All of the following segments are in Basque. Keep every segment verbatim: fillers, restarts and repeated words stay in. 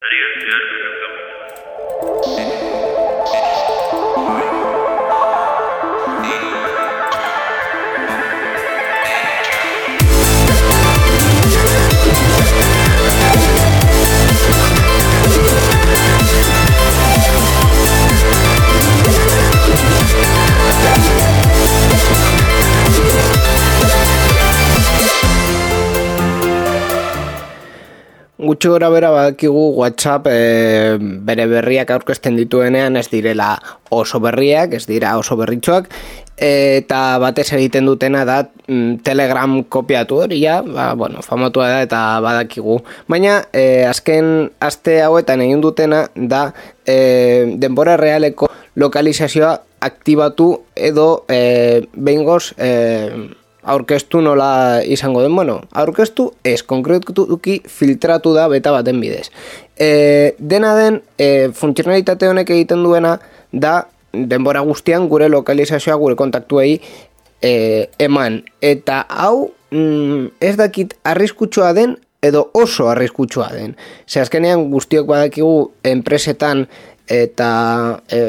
Gutxi gora bera badakigu WhatsApp e, bere berriak aurkezten dituenean ez direla oso berriak, ez dira oso berritxoak, eta batez egiten dutena da mm, Telegram kopiatu hori ja, ba, bueno, famatua da eta badakigu. Baina e, azken aste hauetan egin dutena da e, denbora realeko lokalizazioa aktibatu edo e, behingoz e, aurkeztu nola izango den, bueno, aurkeztu ez, konkretuki filtratu da beta baten bidez. E, dena den, e, funtzionalitate honek egiten duena da denbora guztian gure lokalizazioa, gure kontaktuei e, eman. Eta hau, mm, ez dakit arriskutsua den, edo oso arriskutsua den. Ze azkenean guztiok badakigu enpresetan eta e,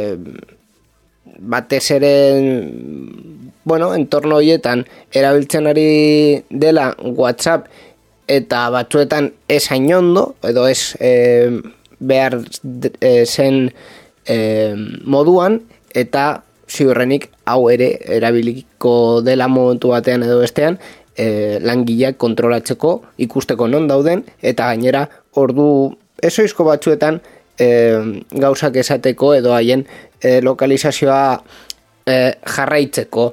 batez ere bueno, entorno horietan erabiltzen ari dela WhatsApp eta batzuetan ez hainondo, edo ez e, behar e, zen e, moduan, eta ziurrenik hau ere erabiliko dela momentu batean edo bestean e, langileak kontrolatzeko, ikusteko non dauden, eta gainera ordu ezoizko batzuetan e, gauzak esateko edo haien e, lokalizazioa e, jarraitzeko.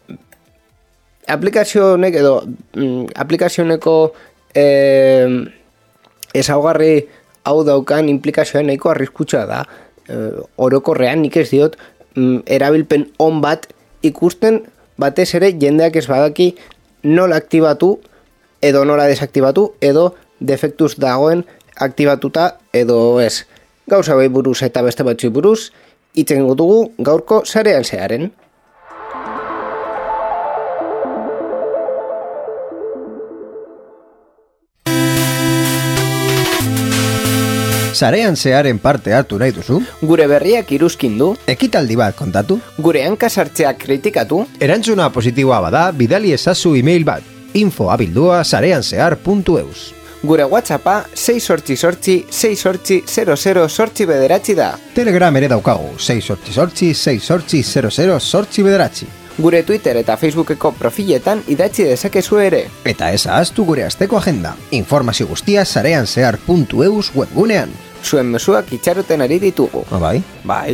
Aplikazio honek edo mm, aplikazio honeko eh, ezaugarri hau daukan implikazioa nahiko arriskutsua da. Eh, orokorrean nik ez diot mm, erabilpen on bat ikusten, batez ere jendeak ez badaki nola aktibatu edo nola desaktibatu edo defektuz dagoen aktibatuta edo ez. Gauza bai buruz eta beste batzuei buruz hitz egingo dugu gaurko sarean zearen. Sarean zearen parte hartu nahi duzu? Gure berriak iruzkindu? Ekitaldi bat kontatu? Gure hankasartzeak kritikatu? Erantzuna positiboa bada, bidali ezazu email bat. info abildua sareanzehar puntu eus. Gure WhatsAppa sei sortzi sortzi sei sortzi zero zero sortzi bederatzi da. Telegram ere daukagu, sei sortzi sortzi sei sortzi zero zero sortzi bederatzi. Gure Twitter eta Facebookeko profiletan idatzi dezakezu ere. Eta ez ahaztu gure asteko agenda. Informazio guztia sareanzehar puntu eus webgunean. Zuen mezuak itxaroten ari ditugu. Ah, bai? Bai.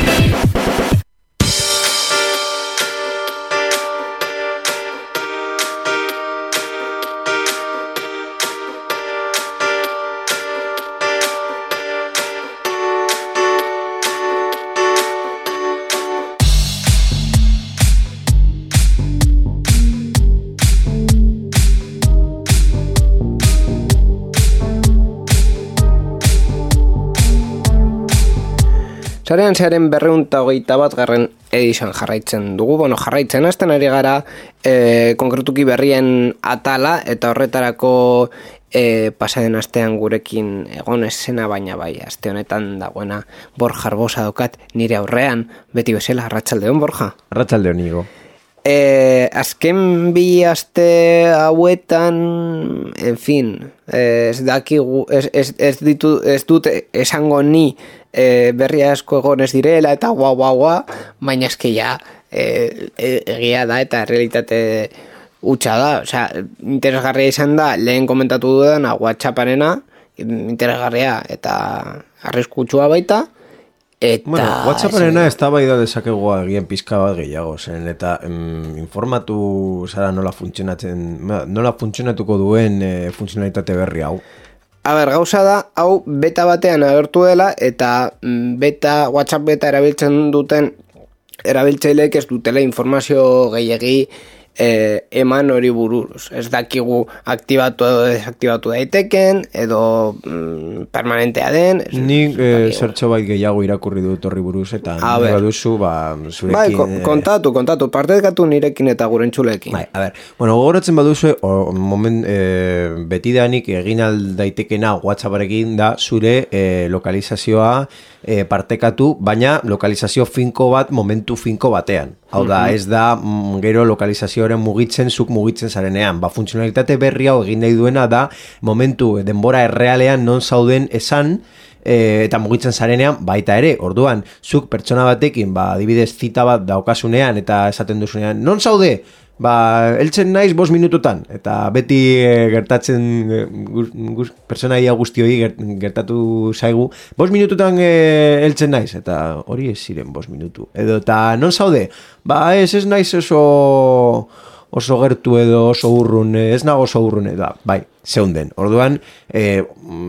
Sarean zearen berreunta hogeita bat garren edizioan jarraitzen dugu, bueno, jarraitzen hasten ari gara e, konkretuki berrien atala, eta horretarako e, pasaden astean gurekin egon esena, baina bai, aste honetan dagoena Borja Arbosa daukat nire aurrean, beti bezala, arratsaldeon Borja. Arratsaldeon Igo. E, azken bi aste hauetan, en fin, ez dakigu, ez, ez, ez, ditu, ez dut esango ni e, berria asko egon ez direla eta guau guau guau, baina eske ja e, e, egia da eta realitate hutsa da, osea, interesgarria izan da, lehen komentatu dudana WhatsApparena, interesgarria eta arriskutsua baita. Eta, bueno, WhatsApparena ez da bai da dezakegu egien pizka bat gehiago zen, eta em, informatu zara nola funtzionatzen, nola funtzionatuko duen e, funtzionalitate berri hau. A ber, gauza da, hau beta batean agertu dela, eta beta, WhatsApp beta erabiltzen duten erabiltzaileek ez dutela informazio gehiegi e, eman hori buruz. Ez dakigu aktibatu edo desaktibatu daiteken, edo mm, permanentea den. Ez, Nik eh, zertxo bait gehiago irakurri dut horri buruz, eta nahi baduzu, ba, zurekin... Bai, ko, kontatu, kontatu, partekatu nirekin eta gure entzulekin. Bai, a ber, bueno, gogoratzen baduzu, o, moment, e, betidanik egin aldaitekena WhatsApparekin da zure e, lokalizazioa e, partekatu, baina lokalizazio finko bat, momentu finko batean. Hau da, ez da mm, gero lokalizazioaren mugitzen, zuk mugitzen zarenean. Ba, funtzionalitate berri hau egin nahi duena da momentu denbora errealean non zauden esan, e, eta mugitzen zarenean baita ere. Orduan, zuk pertsona batekin, ba, adibidez zita bat daukasunean eta esaten duzunean, non zaude? Ba, eltzen naiz bost minututan, eta beti e, gertatzen e, guz, guz, personaia guztioi gert, gertatu zaigu, bost minututan e, eltzen naiz, eta hori ez ziren bost minutu. Edo, eta non zaude? Ba, ez ez naiz oso, oso gertu edo oso urrun, ez nago oso urrun, edo, bai, zeunden. Orduan, e,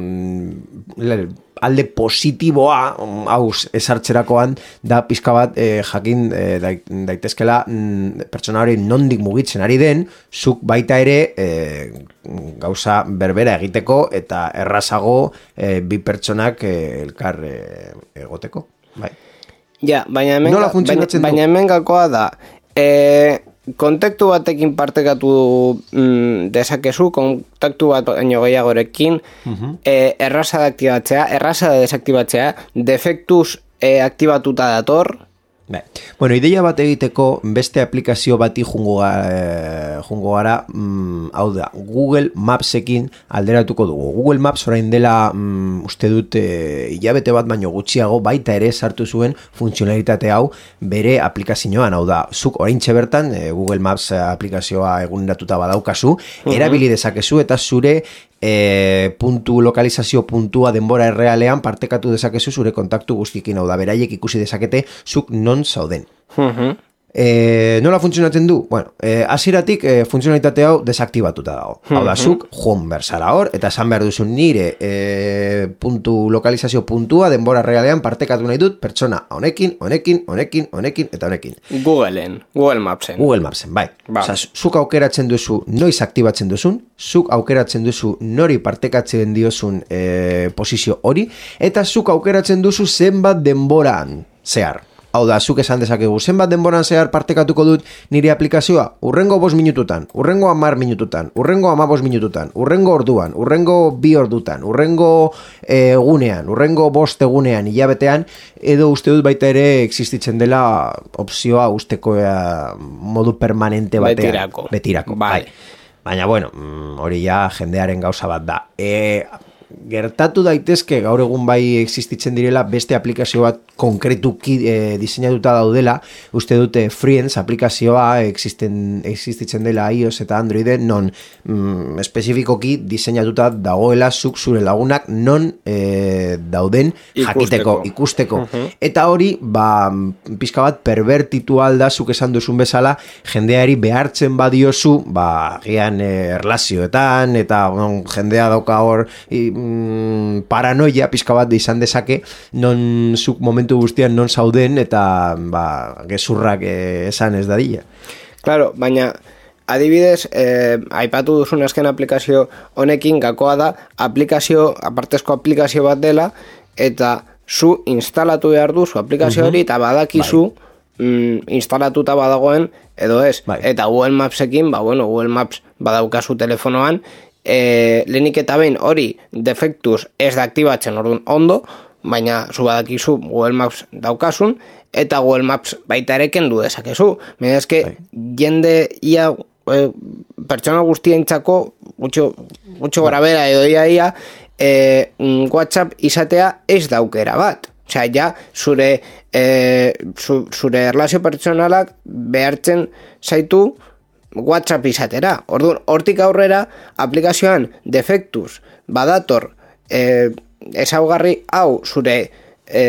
mm, alde positiboa hau esartzerakoan da pizka bat e, jakin e, daitezkela mm, pertsona hori nondik mugitzen ari den, zuk baita ere e, gauza berbera egiteko eta errazago e, bi pertsonak e, elkar e, egoteko. Bai. Ja, baina hemen, baina, baina hemen gakoa da, e, kontaktu batekin partekatu mm, dezakezu, kontaktu bat baino gehiagorekin, uh-huh. e, erraza da aktibatzea, erraza da desaktibatzea, defektuz e, aktibatuta dator. Bai. Bueno, ideia bat egiteko beste aplikazio bati jungo, eh, jungo gara, mm, hau da, Google Mapsekin alderatuko dugu. Google Maps orain dela, mm, uste dut, eh, hilabete bat baino gutxiago, baita ere sartu zuen funtzionalitate hau bere aplikazioan, hau da, zuk oraintxe bertan, eh, Google Maps aplikazioa eguneratuta badaukazu, uh-huh. erabili dezakezu eta zure E, puntu lokalizazio puntua denbora errealean partekatu dezakezu zure kontaktu guztikin, hau da, beraiek ikusi dezakete zuk non zauden. Uh-huh. E, nola funtzionatzen du? Bueno, e, hasieratik e, funtzionalitate hau desaktibatuta dago. Hau da, zuk joan berzara hor, eta esan behar duzun nire e, puntu lokalizazio puntua denbora realean partekatu nahi dut pertsona honekin, honekin, honekin, honekin, eta honekin. Googleen, Google Mapsen. Google Mapsen, bai. Ba. Osa, zuk aukeratzen duzu noiz aktibatzen duzun, zuk aukeratzen duzu nori partekatzen diozun e, posizio hori, eta zuk aukeratzen duzu zenbat denboran zehar. Hau da, zuk esan dezakegu, zenbat denboran zehar partekatuko dut nire aplikazioa? Urrengo bost minututan, urrengo hamar minututan, urrengo hamabos minututan, urrengo orduan, urrengo bi ordutan, urrengo egunean, urrengo bost egunean, hilabetean, edo uste dut baita ere existitzen dela opzioa usteko modu permanente batean. Betirako. Betirako, bai. Baina, bueno, hori ja jendearen gauza bat da. E, gertatu daitezke gaur egun bai existitzen direla beste aplikazio bat konkretuki e, diseinatuta daudela, uste dute Friends aplikazioa existen, existitzen dela iOS eta Androiden, non mm, espezifikoki diseinatuta dagoela zuk zure lagunak non e, dauden jakiteko, ikusteko. Uh-huh. Eta hori, ba, pizka bat pervertitu alda, zuk esan duzun bezala, jendeari behartzen badiozu, ba, gian e, erlazioetan, eta bon, jendea dauka hor i, mm, paranoia pizka bat izan dezake, non zuk momentu guztian non zauden eta ba, gezurrak eh, esan ez dadila. Claro, baina adibidez, eh, aipatu duzun azken aplikazio honekin gakoa da, aplikazio, apartezko aplikazio bat dela, eta zu instalatu behar duzu aplikazio hori, eta badakizu bai. mm, instalatuta badagoen, edo ez. Bai. Eta Google Mapsekin, ba, bueno, Google Maps badaukazu telefonoan, eh, lehenik eta behin hori defektuz ez da aktibatzen orduan ondo, baina zu badakizu Google Maps daukasun, eta Google Maps baita ere kendu dezakezu. Baina eske, jende ia e, pertsona guztientzako gutxo, gutxo gora bera edo ia ia e, WhatsApp izatea ez daukera bat. Osea, ja, zure, e, zu, zure erlazio pertsonalak behartzen zaitu WhatsApp izatera. Orduan, hortik aurrera aplikazioan defektuz badator e, ezaugarri hau zure e,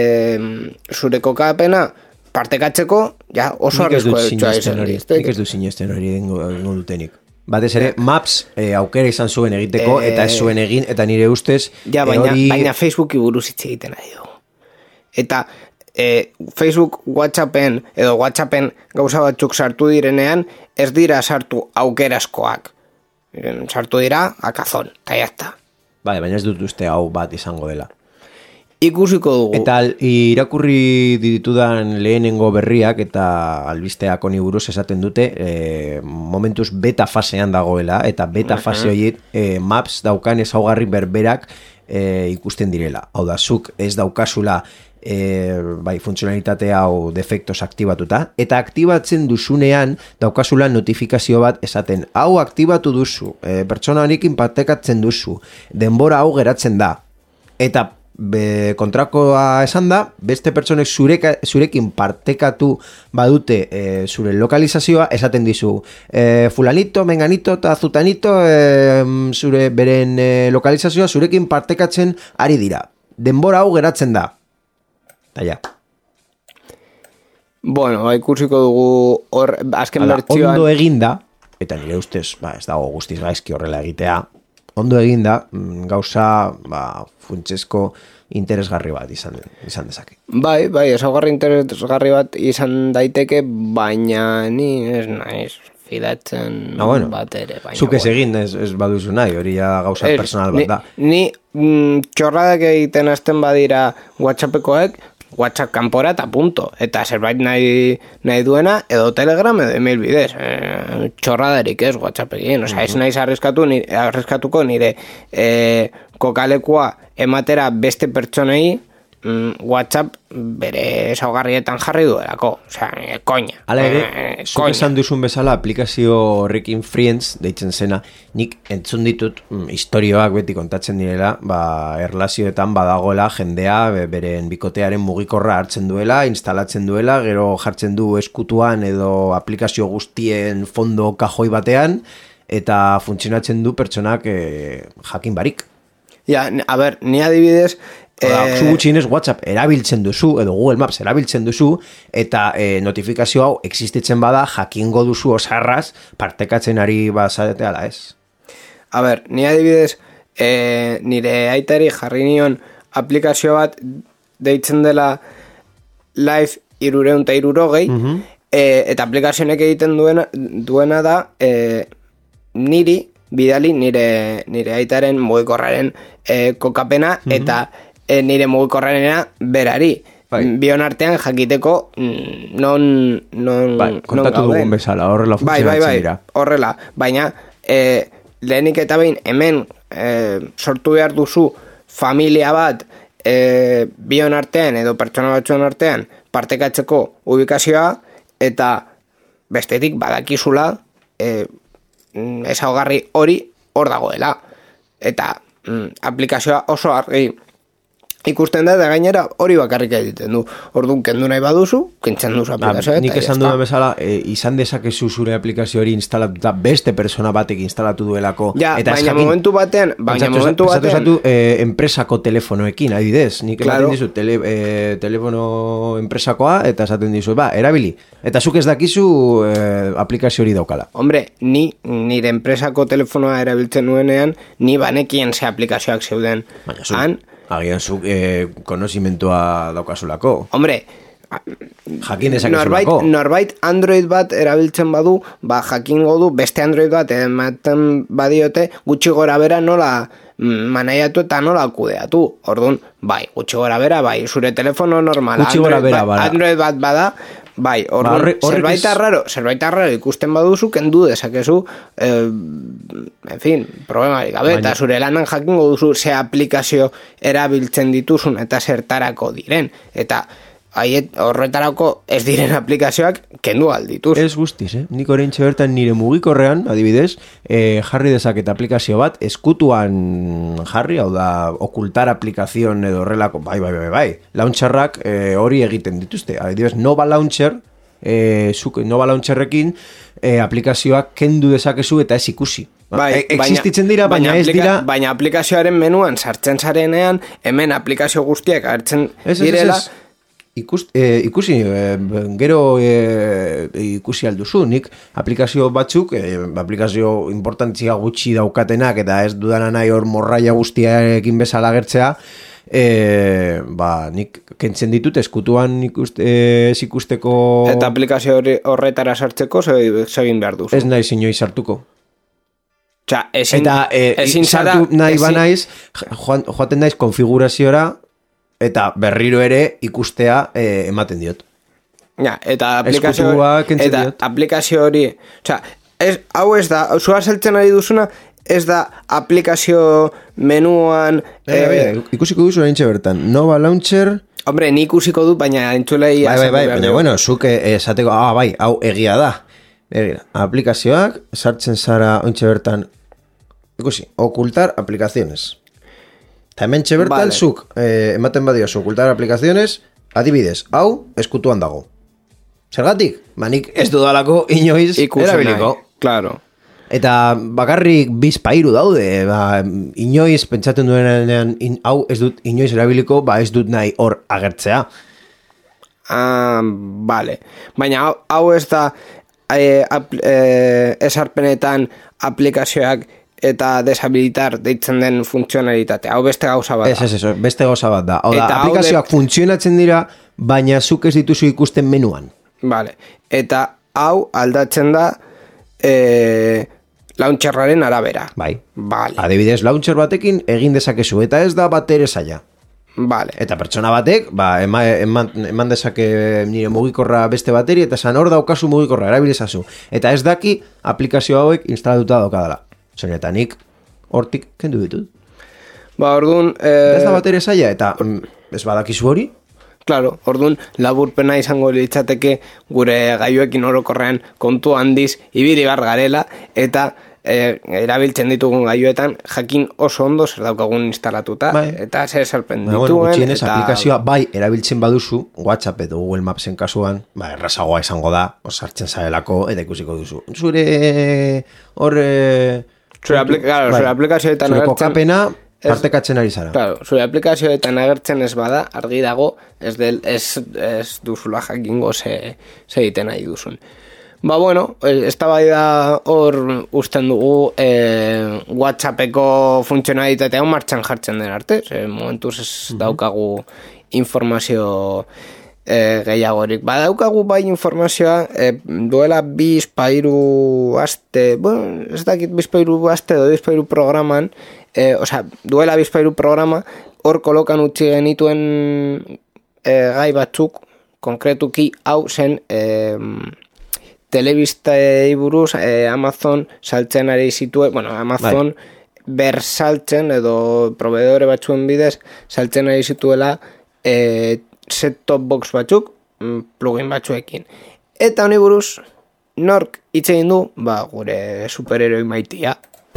zure kokapena partekatzeko, ja, oso arriskoa izan hori. Nik ez du sinesten hori dengo dutenik. Batez ere, Maps e, aukera izan zuen egiteko, e, eta ez zuen egin, eta nire ustez... Ja, baina, e, hori... baina Facebooki buruz hitz egiten ari dugu. Eta e, Facebook WhatsAppen edo WhatsAppen gauza batzuk sartu direnean, ez dira sartu aukerazkoak. Sartu dira akazon, eta jazta. Bai, baina ez dut uste hau bat izango dela. Ikusiko dugu. Eta irakurri ditudan lehenengo berriak eta albisteak honi buruz esaten dute, e, momentuz beta fasean dagoela, eta beta fase horiek e, Maps daukan ezaugarri berberak e, ikusten direla. Hau da, zuk ez daukazula e, bai, funtzionalitate hau defektos aktibatuta, eta aktibatzen duzunean daukazula notifikazio bat esaten, hau aktibatu duzu, e, pertsona honekin partekatzen duzu, denbora hau geratzen da, eta Be, kontrakoa esan da, beste pertsonek zureka, zurekin partekatu badute e, zure lokalizazioa, esaten dizu e, fulanito, menganito eta zutanito e, zure beren e, lokalizazioa zurekin partekatzen ari dira. Denbora hau geratzen da. Eta ja. Bueno, ikusiko dugu hor, azken Hala, bertsioan... Ondo eginda, eta nire ustez, ba, ez dago guztiz gaizki horrela egitea, ondo eginda, gauza ba, funtsezko interesgarri bat izan, izan dezake. Bai, bai, ezaugarri interesgarri bat izan daiteke, baina ni ez naiz fidatzen no, bueno, bat ere. Zuk ez egin, ez, ez baduzu nahi, hori ja gauza es, personal ni, bat da. Ni mm, txorradak egiten hasten badira WhatsAppekoek, WhatsApp kanpora eta punto. Eta zerbait nahi, nahi duena, edo Telegram edo email bidez. E, txorradarik ez WhatsApp egin. Osa, ez naiz arriskatu, nire, arriskatuko nire e, kokalekua ematera beste pertsonei mm, WhatsApp bere ezaugarrietan jarri duelako. Osea, e, koña. Hala ere, e, zuk esan duzun bezala aplikazio horrekin Friends deitzen zena, nik entzun ditut mm, historioak beti kontatzen direla, ba, erlazioetan badagoela jendea beren bikotearen mugikorra hartzen duela, instalatzen duela, gero jartzen du eskutuan edo aplikazio guztien fondo kajoi batean, eta funtzionatzen du pertsonak e, jakin barik. Ja, a ber, ni adibidez... Oda, zu gutxienez WhatsApp erabiltzen duzu, edo Google Maps erabiltzen duzu, eta e, notifikazio hau existitzen bada, jakingo duzu osarraz, partekatzen ari bazarete ala ez. A ber, ni adibidez, e, nire aitari jarri nion aplikazio bat deitzen dela Live irureun eta irurogei, uh-huh. e, eta aplikazionek egiten duena, duena da e, niri, bidali nire, nire aitaren mugikorraren e, kokapena, uh-huh. eta e, nire mugikorrarena berari. Bai. Bion artean jakiteko non, non, bai, kontatu non dugun bezala, horrela funtzionatzen bai, bai, bai, dira. Horrela, baina e, lehenik eta behin hemen e, sortu behar duzu familia bat e, bion artean edo pertsona batzuen artean partekatzeko ubikazioa, eta bestetik badakizula e, ezaugarri hori hor dagoela, eta mm, aplikazioa oso argi ikusten da, da gainera hori bakarrik egiten du. Orduan kendu nahi baduzu, kentzen duzu aplikazioa. Nik esan duen bezala, e, izan dezakezu zure aplikazio hori instalatuta beste persona batek instalatu duelako. Ja, eta baina jakin, momentu batean, baina pentsatu, momentu batean... Pentsatu e, enpresako telefonoekin, adibidez. Nik claro. ematen dizu tele, e, telefono enpresakoa, eta esaten dizu, ba, erabili. Eta zuk ez dakizu e, aplikazio hori daukala. Hombre, ni nire enpresako telefonoa erabiltzen nuenean, ni banekien ze aplikazioak zeuden. Baina zu, Han, agian zuk e, konozimentua daukazulako. Hombre, jakin dezakezulako. Norbait, norbait Android bat erabiltzen badu, ba jakingo du beste Android bat ematen badiote gutxi gora bera nola manaiatu eta nola kudeatu. Orduan, bai, gutxi gora bera, bai, zure telefono normal Android, bera, ba, Android bat bada, bai, orduan, ba, horre, zerbait arraro, zerbait arraro ikusten baduzu, kendu dezakezu, eh, en fin, problemarik gabe, eta zure lanan jakingo duzu ze aplikazio erabiltzen dituzun eta zertarako diren, eta haiet horretarako ez diren aplikazioak kendu aldituz. Ez guztiz, eh? Nik oraintxe bertan nire mugikorrean, adibidez, eh, jarri dezaket aplikazio bat, eskutuan jarri, hau da, okultar aplikazion edo horrelako, bai, bai, bai, bai, launcherrak eh, hori egiten dituzte. Adibidez, Nova Launcher, eh, zuk Nova Launcherrekin eh, aplikazioak kendu dezakezu eta ez ikusi. Bai, existitzen dira, baina, baina ez aplika, dira... Baina aplikazioaren menuan sartzen zarenean, hemen aplikazio guztiak hartzen direla... Ez, ez, ez. Ikus, eh, ikusi, eh, gero eh, ikusi alduzu, nik aplikazio batzuk, eh, aplikazio importantzia gutxi daukatenak eta ez dudana nahi hor morraia guztiarekin bezala gertzea, e, ba, nik kentzen ditut eskutuan ikuste, ez ikusteko... Eta aplikazio horretara sartzeko segin behar duzu. Ez nahi zinoi sartuko. Txa, ezin, eta e, ezin zara... sartu nahi ezin... banaiz, joan, joaten naiz konfiguraziora, eta berriro ere ikustea e, ematen diot. Ja, eta aplikazio, eta aplikazio hori, osea, ez, hau ez da, zua saltzen ari duzuna, ez da aplikazio menuan... Bera, eh, bera, ikusiko duzu erintxe bertan, Nova Launcher... Hombre, ni ikusiko dut, baina entzulei... Bai, bai, bai, baina, bueno, zuk esateko, ah, bai, hau egia da. Begira, aplikazioak, sartzen zara ointxe bertan, ikusi, ocultar aplicaciones. Eta hemen txe bertan, vale. Zuk, eh, ematen badio, ocultar aplicaciones, adibidez, hau, eskutuan dago. Zergatik? Manik ez dudalako inoiz erabiliko. Claro. Eta bakarrik bizpairu daude, ba, inoiz pentsatzen duenean in, hau ez dut inoiz erabiliko, ba ez dut nahi hor agertzea. Ah, vale. Baina hau, hau ez da eh, ap, eh, esarpenetan aplikazioak eta deshabilitar deitzen den funtzionalitate. Hau beste gauza bat da. Ez, ez, ez, beste gauza bat da. Hau da, aplikazioak de... funtzionatzen dira, baina zuk ez dituzu ikusten menuan. Vale. Eta hau aldatzen da eh, launcherraren arabera. Bai. Vale. Adibidez, launcher batekin egin dezakezu, eta ez da batere zaila. Vale. Eta pertsona batek, ba, eman, eman, eman dezake nire mugikorra beste bateri, eta zan hor daukazu mugikorra, erabilizazu. Eta ez daki aplikazio hauek instalatuta daukadala. Zonetanik, hortik kendu ditut. Ba, orduan... Eh... Ez da batere zaila, eta ez badakizu hori? Claro, orduan laburpena izango litzateke gure gaiuekin orokorrean kontu handiz ibili bar garela eta e, erabiltzen ditugun gaiuetan jakin oso ondo zer daukagun instalatuta, bai. Eta zer salpen dituen. Bueno, gutxienez, eta... aplikazioa bai erabiltzen baduzu, WhatsApp edo Google Mapsen kasuan, ba, errazagoa izango da, osartzen zarelako, eta ikusiko duzu. Zure hor... Zure, aplik claro, bai. Zure aplikazioetan zure kokapena... Partekatzen ari zara. Claro, zure aplikazioetan agertzen ez bada, argi dago, ez, del, ez, ez duzula jakingo ze, ze egiten nahi duzun. Ba, bueno, ez da bai da hor usten dugu eh, WhatsAppeko funtzionalitatea martxan jartzen den arte, ze momentuz ez daukagu informazio eh, gehiagorik. Ba, daukagu bai informazioa eh, duela bizpairu aste, bueno, ez dakit bizpairu aste edo bizpairu programan, Eh, o sea, duela bizpairu programa hor kolokan utzi genituen eh, gai batzuk konkretuki hau zen eh, telebistei buruz eh, Amazon saltzen ari zituen, bueno, Amazon bai. Bersaltzen edo proveedore batzuen bidez saltzen ari zituela eh, set-top box batzuk plugin batzuekin. Eta honi buruz nork hitz egin du, ba, gure superheroi maitia.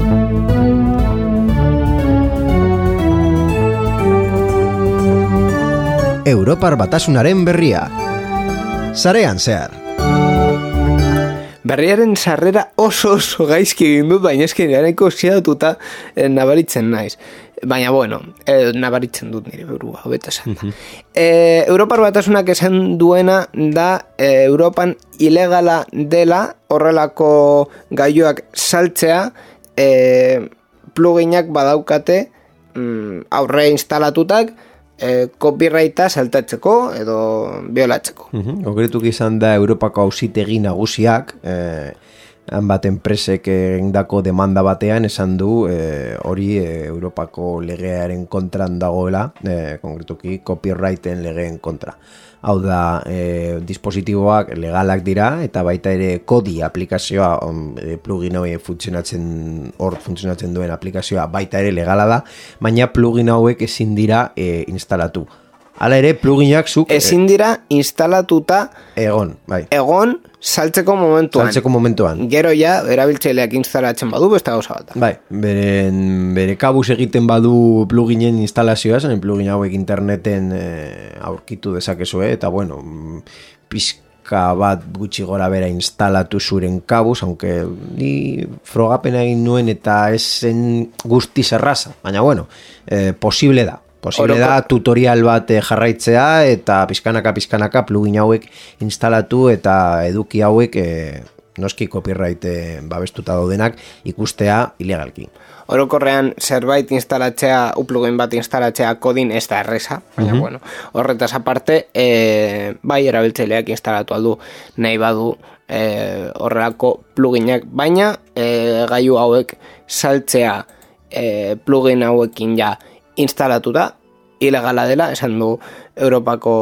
Europar Batasunaren berria. Sarean zehar. Berriaren sarrera oso oso gaizki egin dut, baina eski nireaneko ziadatuta eh, nabaritzen naiz. Baina, bueno, eh, nabaritzen dut nire burua, hobeta esan da. eh, Europar Batasunak esan duena da eh, Europan ilegala dela horrelako gailuak saltzea eh, pluginak badaukate mm, aurre instalatutak E, copyrighta saltatzeko edo biolatzeko. Uh-huh. Konkretuki izan da Europako auzitegi nagusiak eh, han bat enpresek egindako demanda batean esan du eh, hori eh, Europako legearen kontran dagoela, eh, konkretuki copyrighten legeen kontra. Hau da, eh, dispositiboak legalak dira eta baita ere kodi aplikazioa on, eh, plugin hauek funtzionatzen hor funtzionatzen duen aplikazioa baita ere legala da, baina plugin hauek ezin dira eh, instalatu. Hala ere, pluginak zuk... Ezin dira instalatuta... Egon, bai. Egon saltzeko momentuan. Saltzeko momentuan. Gero ja, erabiltzaileak instalatzen badu, beste gauza bat. Bai, beren, bere kabuz egiten badu pluginen instalazioa, zen plugin hauek interneten eh, aurkitu dezakezue, eta bueno, pizka bat gutxi gora bera instalatu zuren kabuz, aunque ni frogapena egin nuen eta esen guztiz erraza, baina bueno, eh, posible da. Posible da tutorial bat jarraitzea eta pizkanaka pizkanaka plugin hauek instalatu eta eduki hauek e, noski copyright babestuta daudenak ikustea ilegalki. Orokorrean zerbait instalatzea, uplugin bat instalatzea kodin ez da erreza, baina, uh-huh. bueno, horretaz aparte, e, bai erabiltzaileak instalatu aldu nahi badu e, horrelako pluginak, baina e, gailu hauek saltzea e, plugin hauekin ja instalatuta, ilegala dela, esan du Europako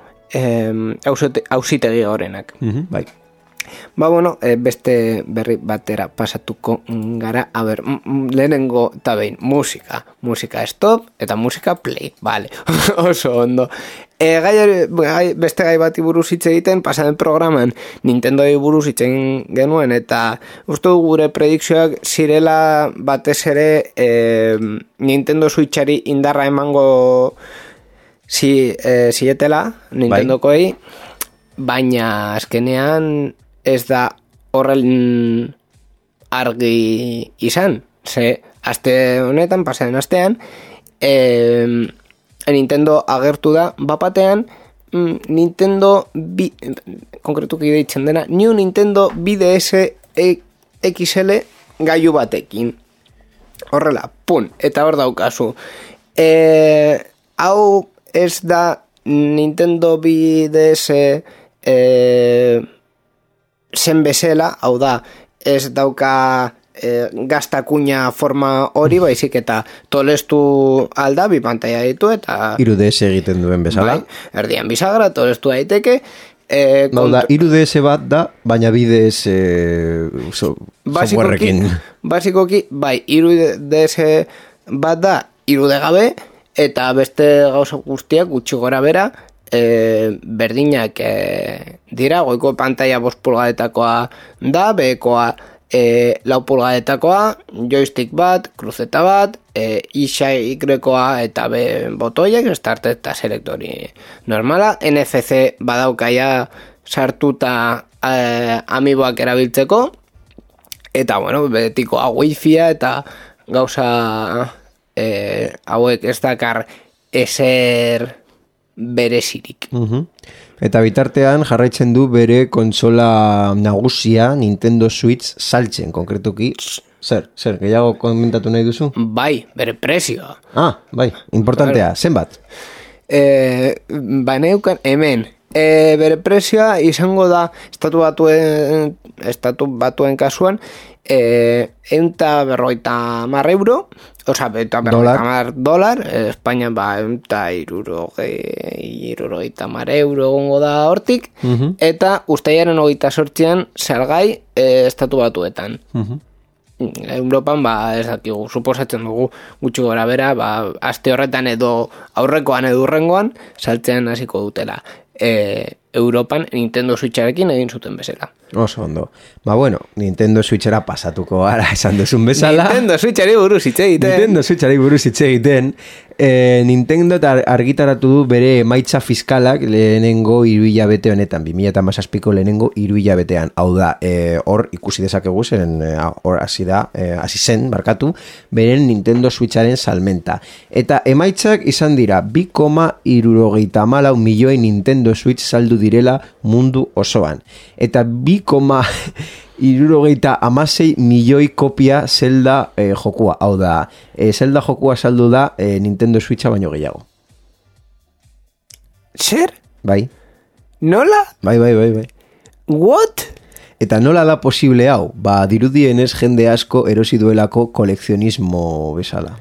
auzitegi gorenak. Uh-huh, bai. Ba, bueno, e, beste berri batera pasatuko gara, a ber, lehenengo eta behin, musika, musika stop eta musika play, vale, oso ondo. E, gai, gai, beste gai bati buruz hitz egiten, pasaren programan Nintendoi buruz hitz egin genuen, eta uste du gure predikzioak zirela batez ere e, Nintendo Switchari indarra emango zi, e, zietela, Nintendokoei, baina azkenean ez da horren argi izan. Ze, aste honetan, pasaren astean, eh, Nintendo agertu da, bapatean, Nintendo, bi, konkretuki deitzen dena, New Nintendo B D S X L gailu batekin. Horrela, pun, eta hor daukazu. Eh, hau ez da Nintendo B D S eh, zen bezala, hau da, ez dauka e, gaztakuña forma hori, baizik eta tolestu alda, bi pantalla ditu, eta... Iru D S egiten duen bezala. Bai, erdian bisagra, tolestu daiteke. E, Hau da, iru D S bat da, baina bi D S so, softwareekin. Basikoki, bai, iru D S bat da, iru de gabe, eta beste gauza guztiak gutxi gora bera, E, berdinak e, dira, goiko pantalla bost pulgadetakoa da, behekoa e, lau pulgadetakoa, joystick bat, kruzeta bat, e, isa ikrekoa eta be botoiek, start eta selektori normala, N F C badaukaia sartuta e, amiboak erabiltzeko, eta bueno, betikoa wifia eta gauza e, hauek ez dakar eser berezirik. Uh-huh. Eta bitartean jarraitzen du bere kontsola nagusia Nintendo Switch saltzen, konkretuki. Zer, zer, gehiago komentatu nahi duzu? Bai, bere prezioa. Ah, bai, importantea, zenbat? E, baneukan hemen, e, bere prezioa izango da estatu batuen, estatu batuen kasuan, e, eunta berroita mar euro, oza, eta berroita mar dolar, Espainian ba, eunta irurogeita mar euro gongo da hortik, uh-huh. eta ustaiaren hogeita sortzian salgai e, estatu batuetan. Uh-huh. Europan, ba, ez dakigu, suposatzen dugu gutxi gora bera, ba, aste horretan edo aurrekoan edo urrengoan, saltzean hasiko dutela. E, Europan Nintendo Switcharekin egin zuten bezala. Oso ondo. Ba bueno, Nintendo Switchera pasatuko gara esan duzun bezala. Nintendo Switchari buruz hitz egiten. Nintendo Switchari buruz hitz egiten. E, Nintendo argitaratu du bere emaitza fiskalak lehenengo hiru hilabete honetan, bi mila hamazazpiko lehenengo hiru hilabetean. Hau da, e, hor ikusi dezakegu zen, hor hasi da, e, hasi zen, barkatu, beren Nintendo Switcharen salmenta. Eta emaitzak izan dira, bi koma hirurogeita hamalau milioi Nintendo Switch saldu direla mundu osoan. Eta bi koma hirurogeita hamasei milioi kopia Zelda eh, jokua. Hau da, eh, Zelda jokua saldu da eh, Nintendo Switcha baino gehiago. Zer? Bai. Nola? Bai, bai, bai, bai. What? Eta nola da posible hau? Ba, dirudienez jende asko erosi duelako kolekzionismo bezala.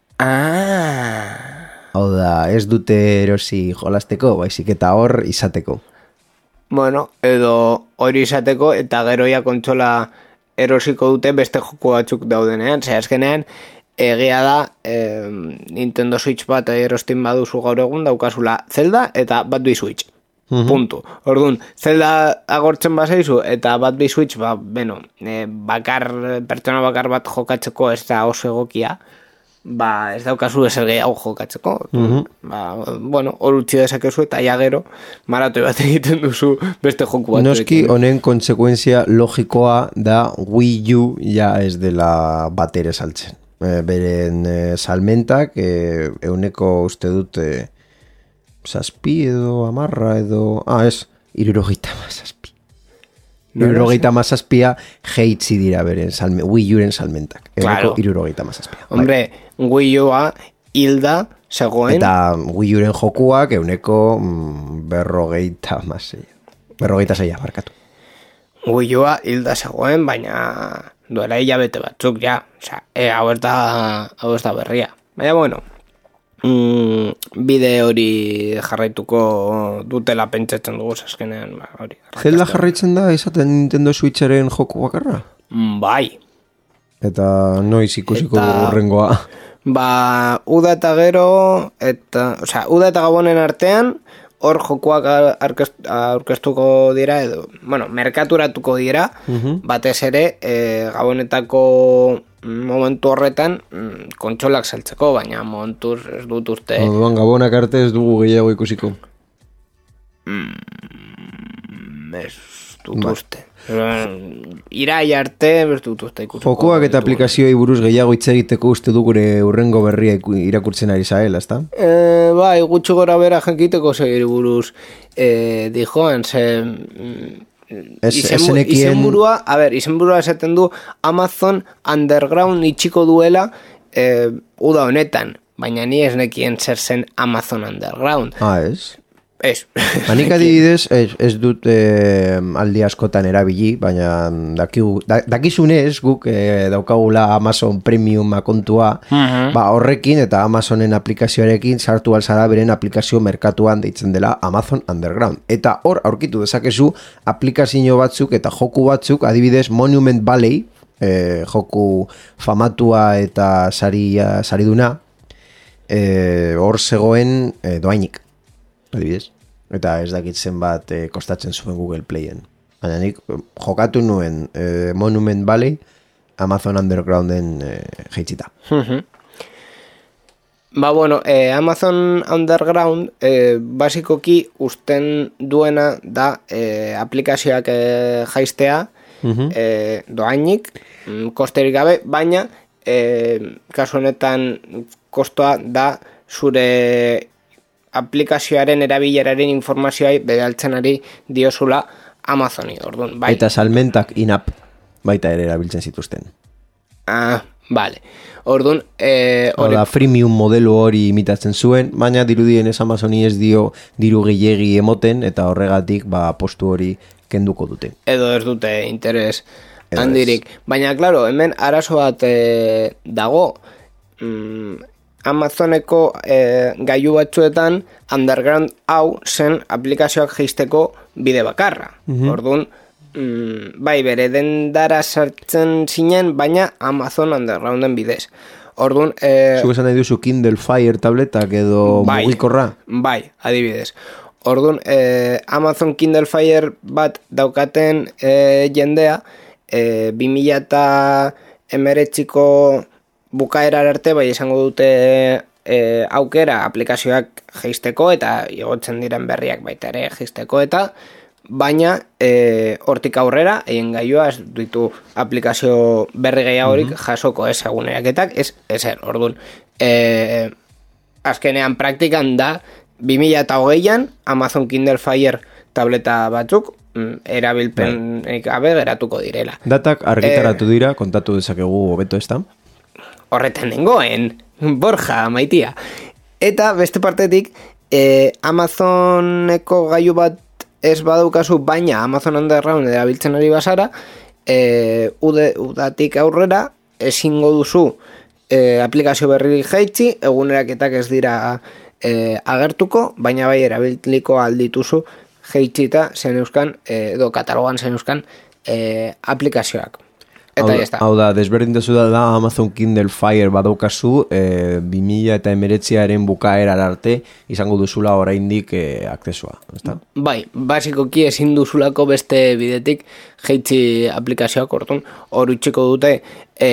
Ah. Hau da, ez dute erosi jolasteko, baizik eta hor izateko. Bueno, edo hori izateko eta geroia kontsola erosiko dute beste joko batzuk daudenean. Zer, azkenean, egia da, eh, Nintendo Switch bat erostin baduzu gaur egun daukazula Zelda eta bat bi Switch. Uh-huh. Puntu. Orduan, Zelda agortzen bazaizu eta bat bi Switch, ba, bueno, eh, bakar, pertsona bakar bat jokatzeko ez da oso egokia, ba, ez daukazu ezer gehiago jokatzeko. Uh-huh. Ba, bueno, hor utzi dezakezu eta ja gero maratoi bat egiten duzu beste joku bat. Noski, honen konsekuentzia logikoa da Wii U ja ez dela batere saltzen. E, beren e, salmentak e, euneko uste dut e, zazpi edo amarra edo... Ah, ez, irurogeita zazpi. Irurogeita mazazpia jeitzi dira beren salme, Wii Uren salmentak. Claro. Irurogeita mazazpia. Hombre, Wii Ua hilda zegoen. Eta Wii Uren jokuak euneko mm, berrogeita mazei. Berrogeita zeia, barkatu. Wii Ua hilda zegoen, baina duela hilabete batzuk, ja. Osea, e, hau ez da, hau ez da berria. Baina, bueno, mm, bide hori jarraituko dutela pentsatzen dugu azkenean. Ba, hori, Zelda jarraitzen da izaten Nintendo Switcheren joku bakarra? Mm, bai. Eta noiz ikusiko Eta- urrengoa. Ba, uda eta gero, eta, osea, uda eta gabonen artean, hor jokuak aurkest- aurkeztuko dira, edo, bueno, merkaturatuko dira, batez ere, e, gabonetako momentu horretan, mm, kontsolak saltzeko, baina momentuz ez dut uste, Orduan gabonak arte ez dugu gehiago ikusiko. ez dut uste. Irai arte, ez dut uste ikusiko. Jokuak eta aplikazioei buruz gehiago hitz egiteko uste du gure urrengo berria iku- irakurtzen ari zaela, ezta? E, bai, gutxi gora bera jakiteko segiri buruz e, dijoan, ze... mm, Ez- izen, ez zenekien- izenburua, a ber, izenburua esaten du Amazon Underground itxiko duela e, uda honetan, baina ni ez nekien zer zen Amazon Underground. Ah, ez? Ez. Hanik adibidez, ez, ez dut eh, aldi askotan erabili, baina dakigu, da, dakizunez guk eh, daukagula Amazon Premium akontua, ba, horrekin eta Amazonen aplikazioarekin sartu alzara beren aplikazio merkatuan deitzen dela Amazon Underground. Eta hor aurkitu dezakezu aplikazio batzuk eta joku batzuk, adibidez Monument Valley, eh, joku famatua eta saria, sariduna, eh, hor zegoen eh, doainik. Adibidez. Eta ez dakit zenbat eh, kostatzen zuen Google Playen. Baina nik eh, jokatu nuen eh, Monument Valley Amazon Undergrounden eh, jeitsita. Ba, bueno, eh, Amazon Underground eh, basikoki usten duena da eh, aplikazioak eh, jaistea eh, doainik, mm, kosterik gabe, baina eh, kasu honetan kostoa da zure aplikazioaren erabileraren informazioa bidaltzen ari diozula Amazoni, orduan, bai. Eta salmentak in-app baita ere erabiltzen zituzten. Ah, vale. Orduan, eh, Hau da, freemium modelo hori imitatzen zuen, baina dirudien ez Amazoni ez dio diru gehiegi emoten, eta horregatik ba, postu hori kenduko dute. edo ez dute interes Edo handirik. Baina, klaro, hemen arazo bat eh, dago, mm, Amazoneko eh, gailu batzuetan Underground hau zen aplikazioak jeisteko bide bakarra. Orduan, mm, bai, bere dendara sartzen zinen, baina Amazon Undergrounden bidez. Orduan, eh, Zuk esan nahi duzu Kindle Fire tabletak edo bai, mugikorra? Bai, adibidez. Orduan, eh, Amazon Kindle Fire bat daukaten eh, jendea, eh, bi mila hemeretziko bukaerar arte bai izango dute e, aukera aplikazioak jeisteko eta igotzen diren berriak baita ere jeisteko eta baina e, hortik aurrera egin gaioa ez ditu aplikazio berri gehiagorik jasoko ez eguneraketak ez ezer, orduan e, azkenean praktikan da bi mila hogeian Amazon Kindle Fire tableta batzuk mm, erabilpen gabe geratuko direla. Datak argitaratu dira, kontatu dezakegu hobeto ez da? Horretan dengoen, Borja, maitia. Eta beste partetik, eh, Amazoneko gailu bat ez badaukazu, baina Amazon Underground erabiltzen ari bazara, eh, ude, udatik aurrera, ezingo duzu eh, aplikazio berri jaitsi, eguneraketak ez dira eh, agertuko, baina bai erabiliko aldituzu jaitsita zen euskan, eh, edo katalogan zen euskan eh, aplikazioak. Eta hau, ya está. Hau da, desberdintazu da, da Amazon Kindle Fire badaukazu e, bi mila eta hemeretziaren bukaerar arte izango duzula oraindik e, aksesua, ezta? Bai, basikoki ezin duzulako beste bidetik jeitsi aplikazioak orduan hor utziko dute e,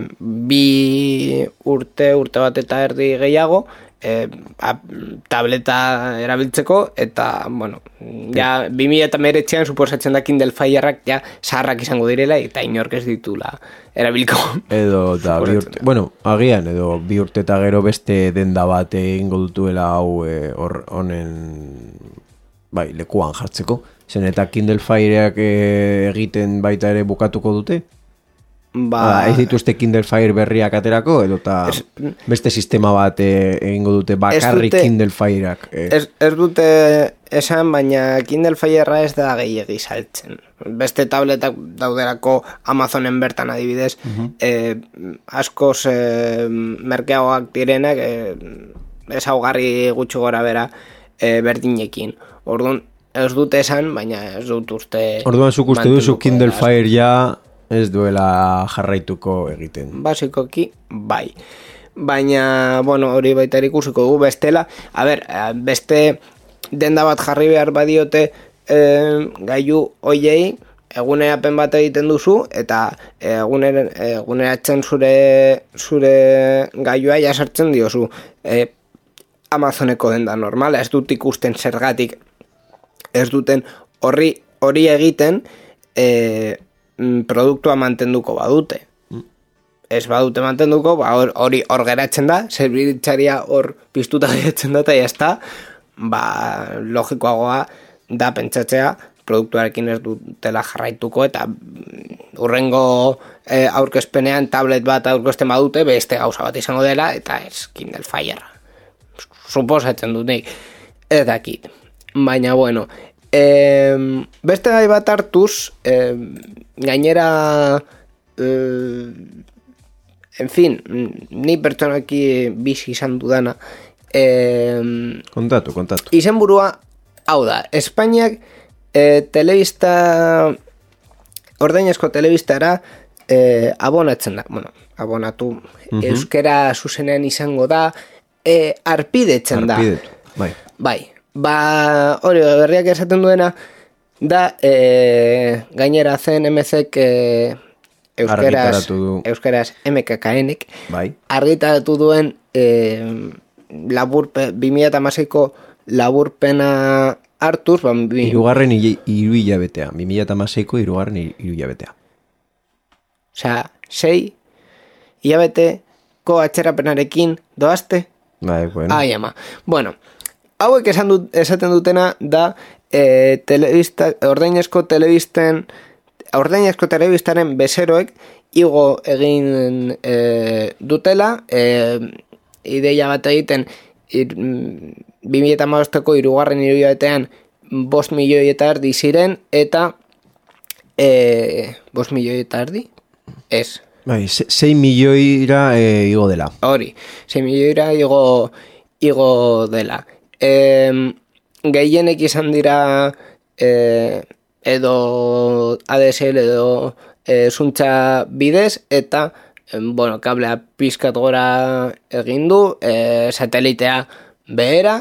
bi urte, urte bat eta erdi gehiago e, a, tableta erabiltzeko eta, bueno, ja bi mila eta hemeretzian suposatzen da Kindle Fireak ja zaharrak izango direla eta inork ez ditula erabiliko. Edo, da, bi urte, bueno, agian, edo bi urte eta gero beste denda bat egingo dutuela hau e, hor, honen bai, lekuan jartzeko. Zen eta Kindle Fireak egiten baita ere bukatuko dute? Ba... Ah, ez dituzte Kindle Fire berriak aterako, edo eta es... beste sistema bat eh, egingo dute bakarrik dute, Kindle Fireak. Eh. Ez, ez dute esan, baina Kindle Firea ez da gehiagi saltzen. Beste tabletak dauderako Amazonen bertan adibidez, uh-huh. eh, askoz eh, merkeagoak direnak, eh, ezaugarri gutxi gora bera eh, berdinekin. Orduan, ez dute esan, baina ez dut uste... Orduan, zuk uste duzu Kindle Fire ja ez duela jarraituko egiten. Basikoki, bai. Baina, bueno, hori baita ikusiko dugu bestela. A ber, beste denda bat jarri behar badiote eh, gailu hoiei, egunerapen bat egiten duzu, eta eguner, eguneratzen zure, zure gailua jasartzen diozu. Eh, Amazoneko denda normala, ez dut ikusten zergatik, ez duten horri hori egiten, eh, produktua mantenduko badute. Mm. Ez badute mantenduko, ba, hori hor geratzen da, zerbitzaria hor piztuta geratzen da, eta jazta, ba, logikoagoa da pentsatzea, produktuarekin ez dutela jarraituko, eta urrengo e, aurkezpenean tablet bat aurkezten badute, beste gauza bat izango dela, eta ez Kindle Fire. Suposatzen dut nik. Ez dakit. Baina, bueno, E, beste gai bat hartuz, e, gainera, e, en fin, ni pertsonaki bizi izan dudana. E, kontatu, kontatu. Izenburua, hau da, Espainiak e, telebista, ordainezko telebistara e, abonatzen da. Bueno, abonatu, uh-huh. Euskera zuzenean izango da, e, arpidetzen da. Arpidetu, bai. Bai. Ba, hori, berriak esaten duena, da, e, gainera zen M C-ek e, euskeraz, euskeraz M K K N-ek, bai. Argitaratu duen e, laburpe, bi mila hamaseiko laburpena hartuz, ba, bi... Irugarren iru hilabetea, bi mila hamaseiko irugarren iru hilabetea. Osea, sei hilabeteko atxerapenarekin doazte? Bai, bueno. Ai, ama. Bueno, hauek esan dut, esaten dutena da e, telebista, ordainezko telebisten ordainezko telebistaren bezeroek igo egin e, dutela e, ideia bat egiten bi mila hamabosteko hirugarren hiruhilabetean bost milioi eta erdi ziren eta e, bost milioi eta erdi? Ez. Bai, sei milioira e, igo dela. Hori, sei milioira igo, igo dela. E, gehienek izan dira e, edo A D S L edo e, zuntza bidez eta e, bueno, kablea pizkat gora egin du, e, satelitea behera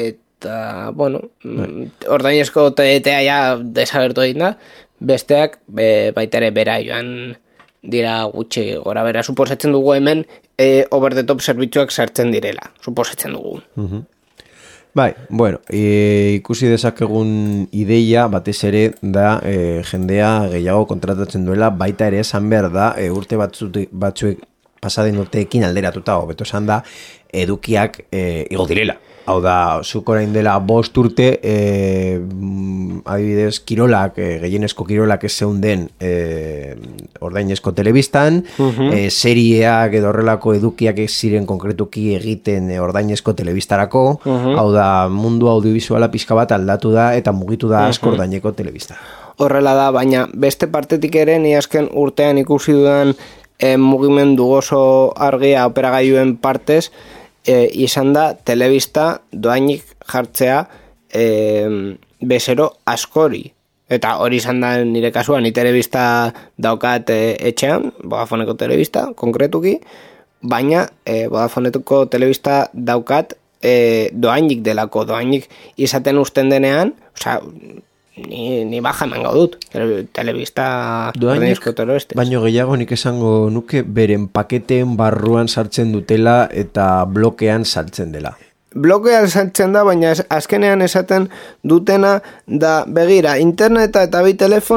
eta bueno, bai. Ordainezko T D T-a ja desagertu egin da, besteak be, baita ere bera joan dira gutxi gora bera. Suposatzen dugu hemen e, over the top zerbitzuak sartzen direla, suposatzen dugu. Mhm. Bai, bueno, e, ikusi dezakegun ideia batez ere da e, jendea gehiago kontratatzen duela, baita ere esan behar da, e, urte batzuek, batzuek pasaden urteekin alderatuta, hobeto esan da, edukiak e, igo direla. Hau da, zuk orain dela bost urte, e, adibidez, kirolak, e, gehienezko kirolak ez zeunden e, ordainezko telebistan, uh-huh. e, serieak edo horrelako edukiak ez ziren konkretuki egiten e, ordainezko telebistarako, uh-huh. Hau da, mundu audiovisuala pixka bat aldatu da eta mugitu da asko uh-huh. ordaineko telebista. Horrela da, baina beste partetik ere, ni azken urtean ikusi dudan e, mugimendu oso argia operagailuen partez, E, izan da telebista doainik jartzea e, bezero askori. Eta hori izan da nire kasuan, ni telebista daukat e, etxean, Vodafoneko telebista, konkretuki, baina e, Vodafoneko telebista daukat e, doainik delako, doainik izaten usten denean, osea, ni, ni baja emango dut, telebista doainik, baino gehiago nik esango nuke beren paketeen barruan sartzen dutela eta blokean sartzen dela. Blokean sartzen da, baina azkenean esaten dutena da, begira, interneta eta bi telefono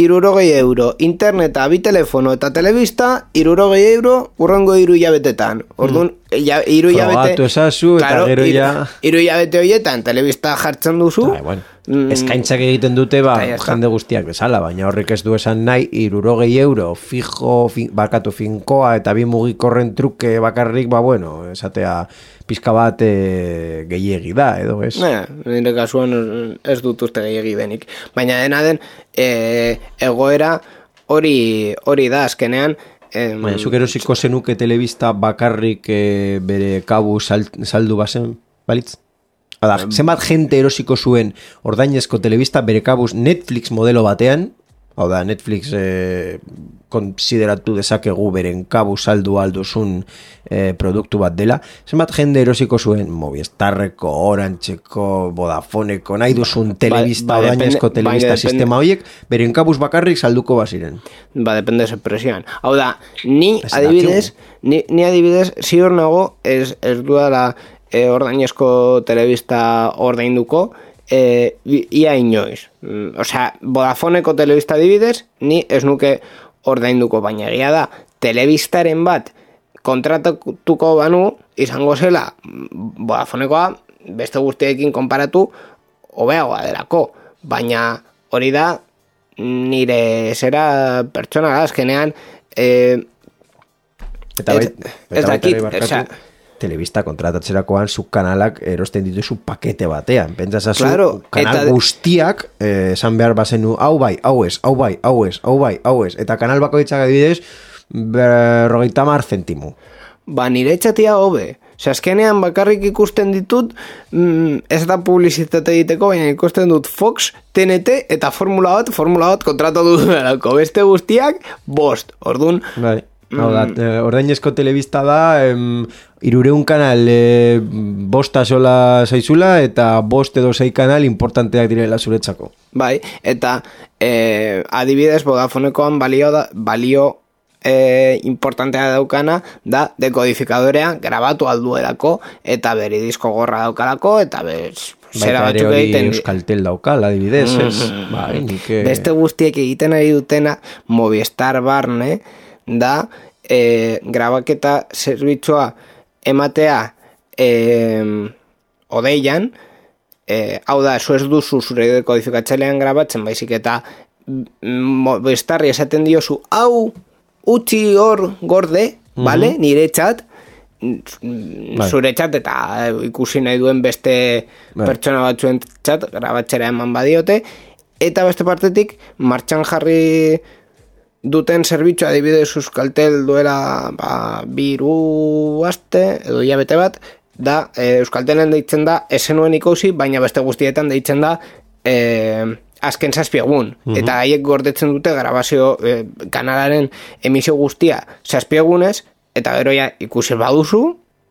irurogei euro. Interneta, bi telefono eta telebista, irurogei euro, urrengo hiru hilabetetan. Orduan, ja, hiru hilabete... Frogatu esazu, eta claro, gero ja... Hiru hilabete horietan, telebista jartzen duzu. Ai, bueno. Eskaintzak egiten dute, ba, jende guztiak bezala, baina horrek ez du esan nahi, irurogei euro, fijo, fin, bakatu finkoa, eta bi mugikorren truke bakarrik, ba, bueno, esatea pizka bat e, gehiegi da, edo ez? Ne, nire kasuan ez dut uste gehiegi denik. Baina dena den, e, egoera hori hori da, azkenean... Em, baina, zuk erosiko zenuke telebista bakarrik e, bere kabu sal, saldu bazen, balitz? Hada, zenbat jente erosiko zuen ordainezko telebista bere kabuz Netflix modelo batean, hau da, Netflix eh, konsideratu dezakegu beren kabu saldu alduzun eh, produktu bat dela, zenbat jende erosiko zuen Movistarreko, Orangeko, Vodafoneko, nahi duzun telebista, ba, ordainezko telebista ba, sistema horiek, beren kabuz bakarrik salduko baziren. Ba, depende ze presioan. Hau da, ni ez adibidez, ni, ni adibidez, ziur nago, ez, ez duela... E, ordainezko telebista ordainduko e, ia inoiz. Mm, Osea, Vodafoneko telebista adibidez, ni ez nuke ordainduko, baina egia da, telebistaren bat kontratatuko banu, izango zela, Vodafonekoa beste guztiekin konparatu hobeagoa delako, baina hori da nire zera pertsona azkenean e, eta bai, ez dakit, osea, telebista kontratatzerakoan zu kanalak erosten dituzu pakete batean. Pentsasazu, claro, kanal eta... guztiak eh, esan behar bazenu, hau bai, hau ez, hau bai, hau ez, hau bai, hau ez. Eta kanal bakoitzak adibidez, berrogeita hamar zentimu. Ba, nire etxatia hobe. Osea, azkenean bakarrik ikusten ditut, mm, ez da publizitate egiteko, baina ikusten dut Fox, T N T eta Formula bat, Formula bat kontratatu dudalako. Beste guztiak, bost. Orduan... Bai. Hau da, ordainezko telebista da, em, irureun kanal e, bosta sola zaizula eta bost edo sei kanal importanteak direla zuretzako. Bai, eta e, adibidez Vodafonekoan balio, da, balio e, importantea daukana da dekodifikadorea grabatu alduelako eta bere disko gorra daukalako eta bez... Baita ere hori Euskaltel daukal, adibidez, ez? Mm-hmm. Bai, nike... Beste guztiek egiten ari dutena Movistar barne, da e, grabaketa zerbitzua ematea e, odeian, e, hau da, zu ez duzu zure kodifikatzailean grabatzen, baizik eta Movistarri esaten diozu, hau utzi hor gorde, mm-hmm. Vale? Nire txat, zure txat eta ikusi nahi duen beste bai. Pertsona batzuen txat, grabatzera eman badiote, eta beste partetik, martxan jarri duten zerbitzu adibidez Euskaltel duela ba, biru aste edo hilabete bat da e, Euskaltelen deitzen da esenuen ikusi, baina beste guztietan deitzen da e, azken zazpiegun uh-huh. Eta haiek gordetzen dute grabazio e, kanalaren emisio guztia zazpiegunez eta gero ja ikusi baduzu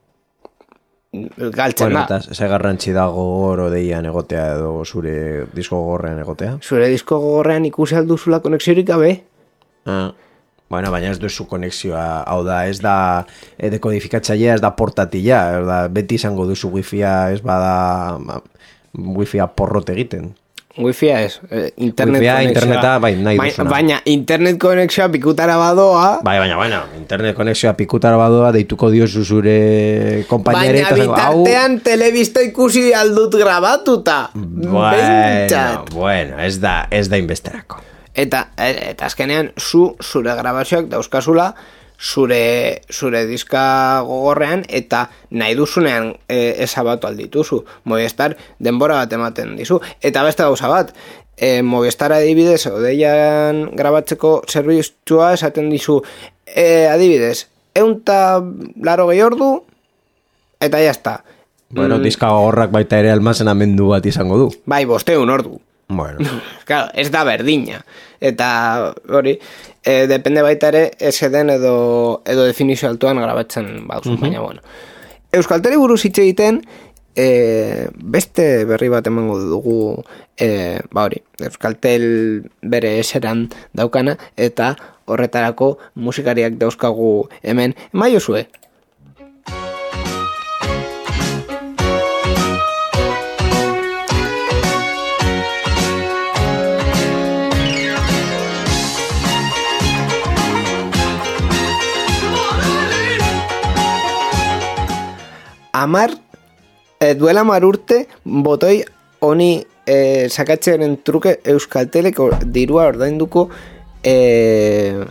galtzen bueno, da. Eta ze garrantzi dago gogor odeian egotea edo zure disko gogorrean egotea? Zure disko gogorrean ikusi alduzula konexiorik gabe. Ah, bueno, baina ez duzu konexioa, hau da, ez da e, dekodifikatzailea, ez da portatila, ez da, beti izango duzu wifia, ez bada wifia porrot egiten. Wifia ez, eh, internet wifia, konexioa. Interneta, bai, nahi baina, duzuna. baina internet konexioa pikutara badoa. Bai, baina, baina, internet konexioa pikutara badoa, deituko diozu zure kompainere. Baina bitartean hau... telebista ikusi aldut grabatuta. Bueno, bueno, ez da, ez da inbesterako. Eta, eta azkenean, zu, zure grabazioak dauzkazula, zure, zure diska gogorrean, eta nahi duzunean e, ezabatu aldituzu. Movistar denbora bat ematen dizu. Eta beste gauza bat, e, Movistar adibidez, odeian grabatzeko zerbitzua esaten dizu, e, adibidez, eunta laro gehi ordu, eta jazta. Bueno, mm. diska gogorrak baita ere almazenamendu bat izango du. Bai, bosteun ordu. Bueno. Claro, ez da berdina. Eta hori, e, depende baita ere S D-en edo, edo definizio altuan grabatzen baduzu, uh-huh. Baina bueno. Euskalteli buruz hitz egiten, e, beste berri bat emango dugu, e, ba hori, Euskaltel bere eseran daukana, eta horretarako musikariak dauzkagu hemen. Emaiozue? amar, eh, duela amar urte, botoi honi eh, sakatzearen truke Euskaltelek dirua ordainduko eh,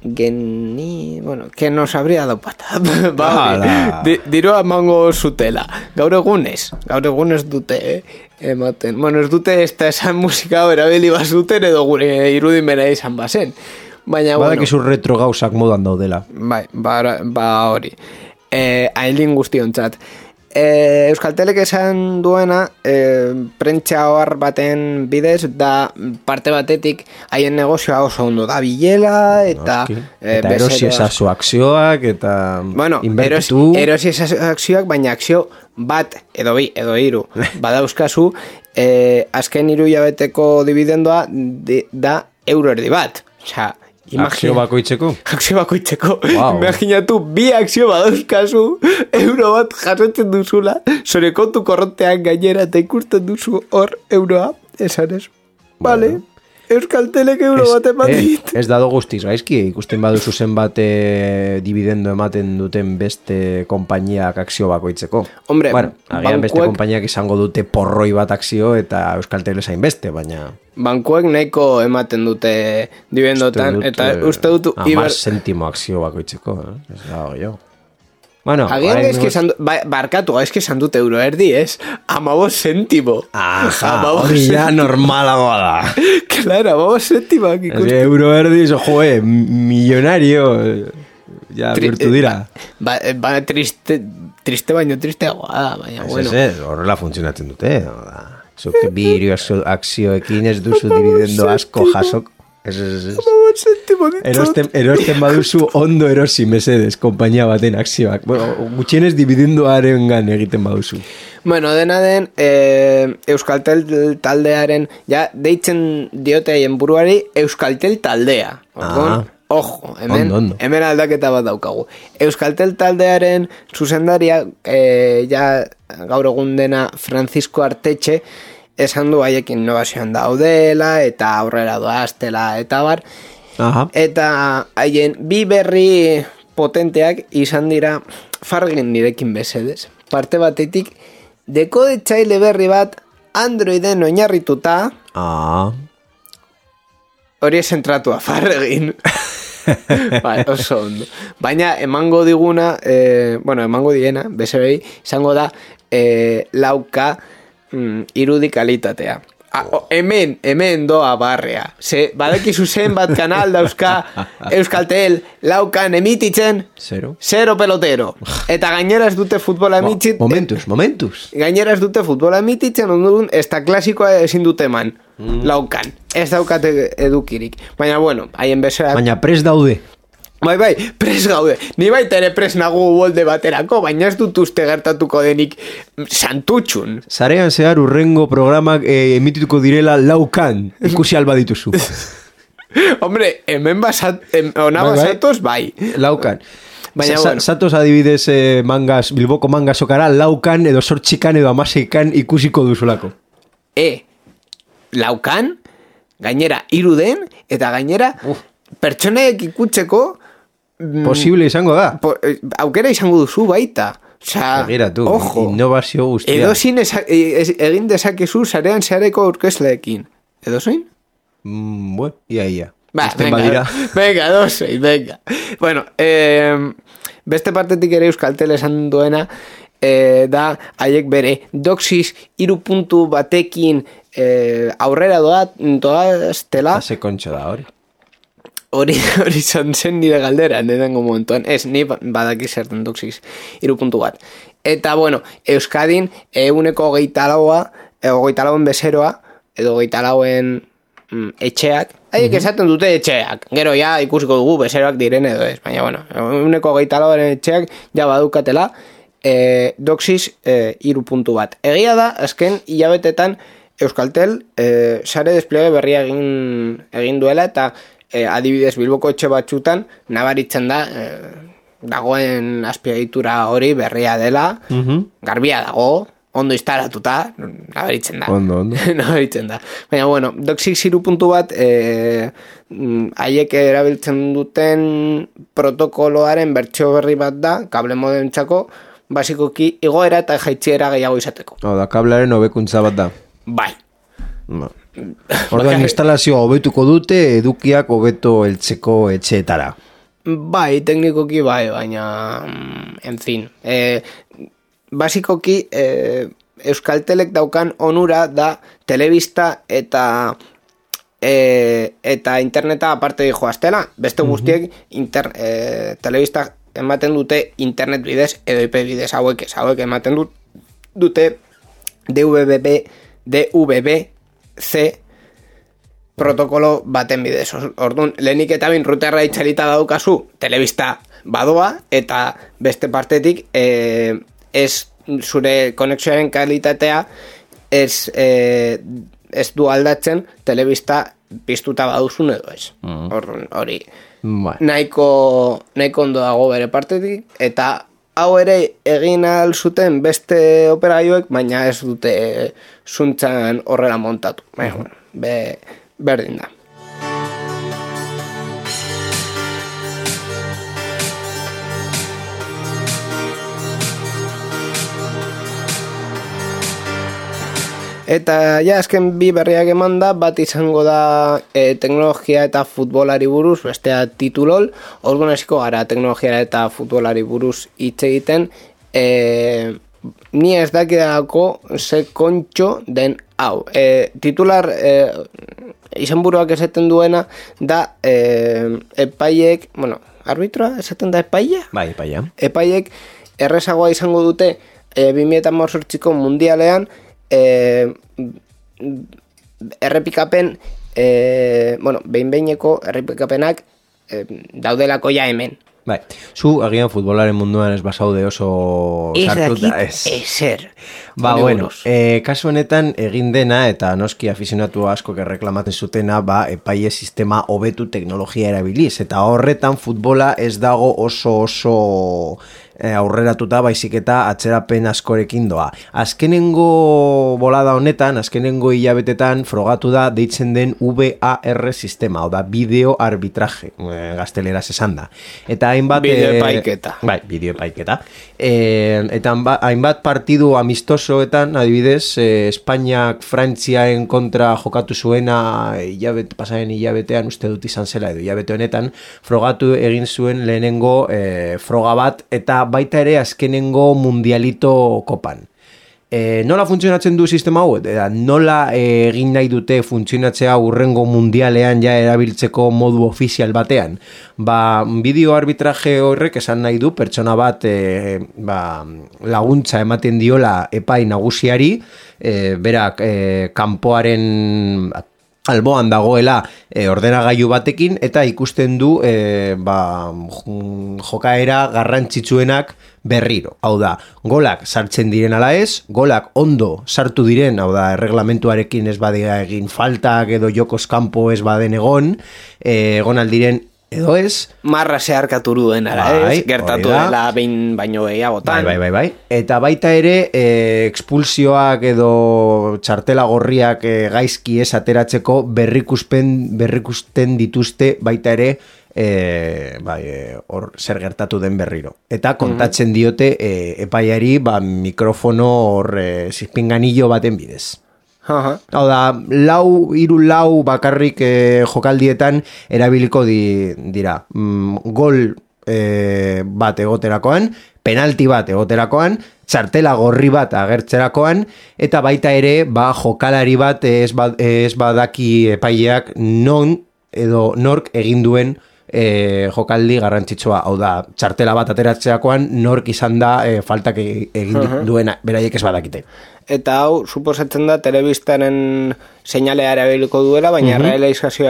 geni, bueno, que nos habría dado pata. ba, di, dirua emango zutela. Gaur egunez, gaur egunez dute, eh, ematen. Bueno, ez dute ez da esan musika erabili bazuten edo gure irudimena izan bazen. Baina, Badak bueno. izu retro gauzak modan daudela. Bai, ba, ba hori. Eh, Ailin guztiontzat. Eh, Euskaltelek esan duena, eh, prentsa ohar baten bidez, da parte batetik haien negozioa oso ondo da bilela, eta... Noski. Eh, Eta erosi esazu akzioak, eta bueno, inbertitu... erosi, erosi esas akzioak, baina akzio bat, edo bi, edo hiru, badauzkazu, eh, azken hiru hilabeteko dividendoa di, da euro erdi bat. Osea, Akzio bakoitzeko? Akzio bakoitzeko. Wow. Imaginatu, bi akzio badauzkazu, euro bat jasotzen duzula, zure kontu korrontean gainera eta ikusten duzu hor euroa, esan ez. Vale, Euskaltelek euro Ez, bat ematen eh, dit. ez dado guztiz gaizki, ikusten baduzu zenbat eh, dividendo ematen duten beste konpainiak akzio bakoitzeko. Hombre, bueno, agian beste bankuek- konpainiak izango dute porroi bat akzio eta Euskaltel esain beste, baina... Bankuek nahiko ematen dute dividendotan, eta uste dut... Amar zentimo akzio bakoitzeko, eh? Ez dago jo. Bueno, Agian orain gaizki guz- esan du- ba, barkatu, gaizki esan dute euro erdi, ez? Amabos zentimo. Aja, Amabos hori ja zentimo. normalagoa da. Claro, amabos zentimoak Ez, ikusten. euro erdiz, joe, millonario, ja, Tri- bihurtu dira. Ba, ba triste, triste baino tristeagoa da, baina, Ez, bueno. ez, ez, horrela funtzionatzen dute. Oda. Zuk bi hiru akzioekin ez duzu dividendo asko jasok. Ez, ez, ez. Amabos zentimo ditzot. Erosten, erosten baduzu ondo erosi mesedes, konpainia baten akzioak. Bueno, gutxienez dividendoaren gan egiten baduzu. Bueno, dena den, eh, Euskaltel taldearen, ja, deitzen diote haien buruari Euskaltel taldea. Orduan, Ah. ojo, hemen, Ondo, ondo. hemen aldaketa bat daukagu. Euskaltel taldearen zuzendaria, eh, ja, gaur egun dena Francisco Artetxe, esan du haiek innovazioan daudela, eta aurrera doaztela, eta bar, Aha. eta haien bi berri potenteak izan dira fargin nirekin besedez. Parte batetik, dekodetzaile berri bat Androiden oinarrituta, Ah. hori esentratua fargin. Bai, oso ondo. Baina emango diguna, eh, bueno, emango diena, bezerei, izango da eh, lauka mm, irudi kalitatea. Ah, o, hemen, hemen doa barrea. Ze, badakizu zen bat kanal dauzka Euskaltel laukan emititzen Zero. zero pelotero. Eta gainera ez dute futbola Mo- emitit... Momentuz, momentuz. Gainera ez dute futbola emititzen, ondurun, ez da klasikoa ezin dute eman. Mm. Laukan. Ez daukate edukirik. Baina, bueno, haien besoak... Baina pres daude. Bai, bai, pres gaude. Ni baita ere pres nago bolde baterako, baina ez dut uste gertatuko denik santutxun. Zarean zehar urrengo programak eh, emitituko direla laukan. Ikusi alba dituzu. Hombre, hemen basat, em, ona Bai, bai. basatoz, bai. Laukan. Baina, Sa- bueno. Zatoz adibidez eh, mangas, Bilboko mangasokara laukan edo sortxikan edo amaseikan ikusiko duzulako. E, laukan, gainera iruden, eta gainera pertsonaek ikutzeko Posible izango da. po, eh, aukera izango duzu baita. Osea, Begiratu, ojo. innovazio guztia. Edo zin esa, e- ez- egin dezakezu sarean zehareko aurkezleekin. Edo zein? Mm, bueno, ia, ia. Ba, Uzten venga, badira. venga, dosei, venga. Bueno, eh, beste partetik ere Euskaltel esan duena, eh, da, haiek bere, doxis iru puntu batekin eh, aurrera doa, doaztela, Hase kontxo da, hori. hori hori izan zen nire galdera, nedengo momentuan. Ez, ni ba- badaki zerten doxis iru puntu bat. Eta, bueno, Euskadin eguneko hogeita laua, e, hogeita lauen bezeroa, edo hogeita lauen mm, etxeak, haiek esaten dute etxeak, gero ja ikusiko dugu bezeroak diren edo ez, baina, bueno, eguneko hogeita lauen etxeak ja badukatela, e, doxis e, iru puntu bat. Egia da, azken hilabetetan Euskaltel e, sare despliegue berria egin, egin duela, eta e, adibidez Bilboko etxe batzutan nabaritzen da e, dagoen azpiegitura hori berria dela, garbia dago, ondo instalatuta, nabaritzen da. Ondo, ondo. nabaritzen da. Baina, bueno, doxis iru puntu bat e, mm, haiek erabiltzen duten protokoloaren bertsio berri bat da, kable modentzako, basikoki igoera eta jaitziera gehiago izateko. Hau da, kablearen hobekuntza bat da. Bai. Ba. Orduan, instalazioa hobetuko dute, edukiak hobeto heltzeko etxeetara. Bai, teknikoki bai, baina, en fin. E, basikoki, e, Euskaltelek daukan onura da telebista eta e, eta interneta aparte di joaztela. Beste guztiek inter, e, telebista ematen dute internet bidez edo I P bidez hauek ez. Hauek ematen dut, dute D V B, D V B C protokolo baten bidez. Orduan, lehenik eta bin ruterra itxalita daukazu telebista badoa eta beste partetik e, ez zure konexioaren kalitatea ez, e, ez du aldatzen telebista piztuta baduzun edo ez. Mm. Orduan, hori Bai. nahiko, nahiko ondo dago bere partetik eta hau ere egin ahal zuten beste operagailuek, baina ez dute zuntzan horrela montatu. Baina, bueno, be, berdin da. Eta ja, azken bi berriak eman da, bat izango da e, teknologia eta futbolari buruz, bestea titulol, orduan hasiko gara teknologia eta futbolari buruz hitz egiten, e, ni ez dakidako ze kontxo den hau. E, titular e, izenburuak esaten duena da e, epaiek, bueno, arbitroa esaten da epaia? Bai, epaia. Epaiek errezagoa izango dute e, bi mila hemezortziko mundialean E, errepikapen e, bueno, behin-behineko errepikapenak e, daudelako ja hemen. Bai, zu agian futbolaren munduan ez basaude oso sartuta, ez. Ezer. Ba, bueno, e, kasu honetan egin dena eta noski afizionatu asko erreklamaten zutena, ba, epaile sistema hobetu teknologia erabiliz, eta horretan futbola ez dago oso oso e, aurreratuta, baizik eta atzerapen askorekin doa. Azkenengo bolada honetan, azkenengo hilabetetan frogatu da deitzen den V A R sistema, oda bideo arbitraje, e, gazteleraz esan da. Eta hainbat bideo epaiketa. E, bai, bideo epaiketa. E, eta hainbat partidu amistosoetan, adibidez, e, Espainiak Frantziaen kontra jokatu zuena hilabete, pasaren hilabetean, uste dut izan zela edo hilabete honetan, frogatu egin zuen lehenengo e, froga bat, eta baita ere azkenengo mundialito kopan. E, nola funtzionatzen du sistema hau? E, nola e, egin nahi dute funtzionatzea urrengo mundialean ja erabiltzeko modu ofizial batean? Ba, bideo arbitraje horrek esan nahi du pertsona bat e, ba, laguntza ematen diola epai nagusiari, e, berak e, kanpoaren alboan dagoela e, ordenagailu batekin eta ikusten du e, ba, jokaera garrantzitsuenak berriro. Hau da, golak sartzen diren ala ez, golak ondo sartu diren, hau da, erreglamentuarekin ez badea egin faltak edo jokos kanpo ez baden egon, e, egon aldiren edo ez. Marra zeharkatu duen ara ez, gertatu dela behin baino gehiagotan. Bai, bai, bai, bai. Eta baita ere, e, expulsioak edo txartela gorriak e, gaizki ez ateratzeko berrikuspen, berrikusten dituzte baita ere, e, bai, hor zer gertatu den berriro. Eta kontatzen diote e, epaiari ba, mikrofono hor e, zizpinganillo baten bidez. Aha. Hau da, lau, hiru lau bakarrik eh, jokaldietan erabiliko di, dira. Mm, gol eh, bat egoterakoan, penalti bat egoterakoan, txartela gorri bat agertzerakoan, eta baita ere, ba, jokalari bat ez, ba, ez badaki epaileak non edo nork egin duen E, jokaldi garrantzitsua, hau da, txartela bat ateratzeakoan nork izan da e, faltak egin uh-huh. duena, beraiek ez badakite. Eta hau, suposatzen da, telebistaren seinalea erabiliko duela, baina uh-huh. realizazioa,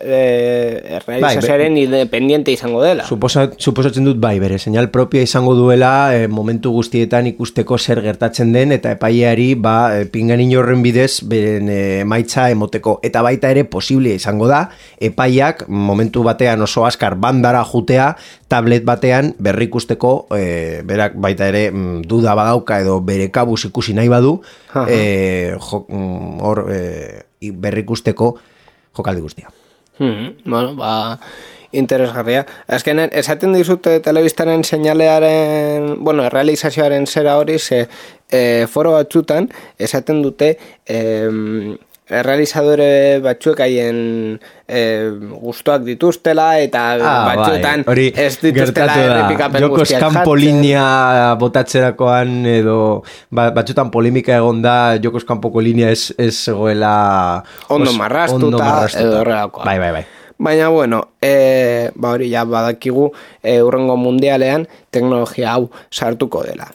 e, realizazioaren bai, independiente izango dela. Suposa, suposatzen dut bai, bere seinal propia izango duela e, momentu guztietan ikusteko zer gertatzen den, eta epaileari ba, e, pinganin horren bidez beren e, emaitza emoteko. Eta baita ere posible izango da, epaileak momentu batean oso askar bandara jutea, tablet batean berrikusteko, e, berak baita ere mm, duda badauka edo bere kabuz ikusi nahi badu, e, jo, hor e, berrikusteko jokaldi guztia. Hmm, bueno, ba, interesgarria. Azkenen, esaten dizute telebistaren seinalearen, bueno, realizazioaren zera hori, ze e, foro batzutan, esaten dute e, realizadore batzuek haien e, gustuak dituztela, eta ah, batzuetan bai. ez dituztela errepikapen Jokos guztiak kanpo jartzen. linea botatzerakoan, edo ba, batzutan polemika egon da, Jokos kanpoko linea ez, ez zegoela Ondo os- marrastuta, ondo marrastuta. edo horrelakoa. Bai, bai, bai. Baina, bueno, e, ba hori ja badakigu e, urrengo mundialean teknologia hau sartuko dela.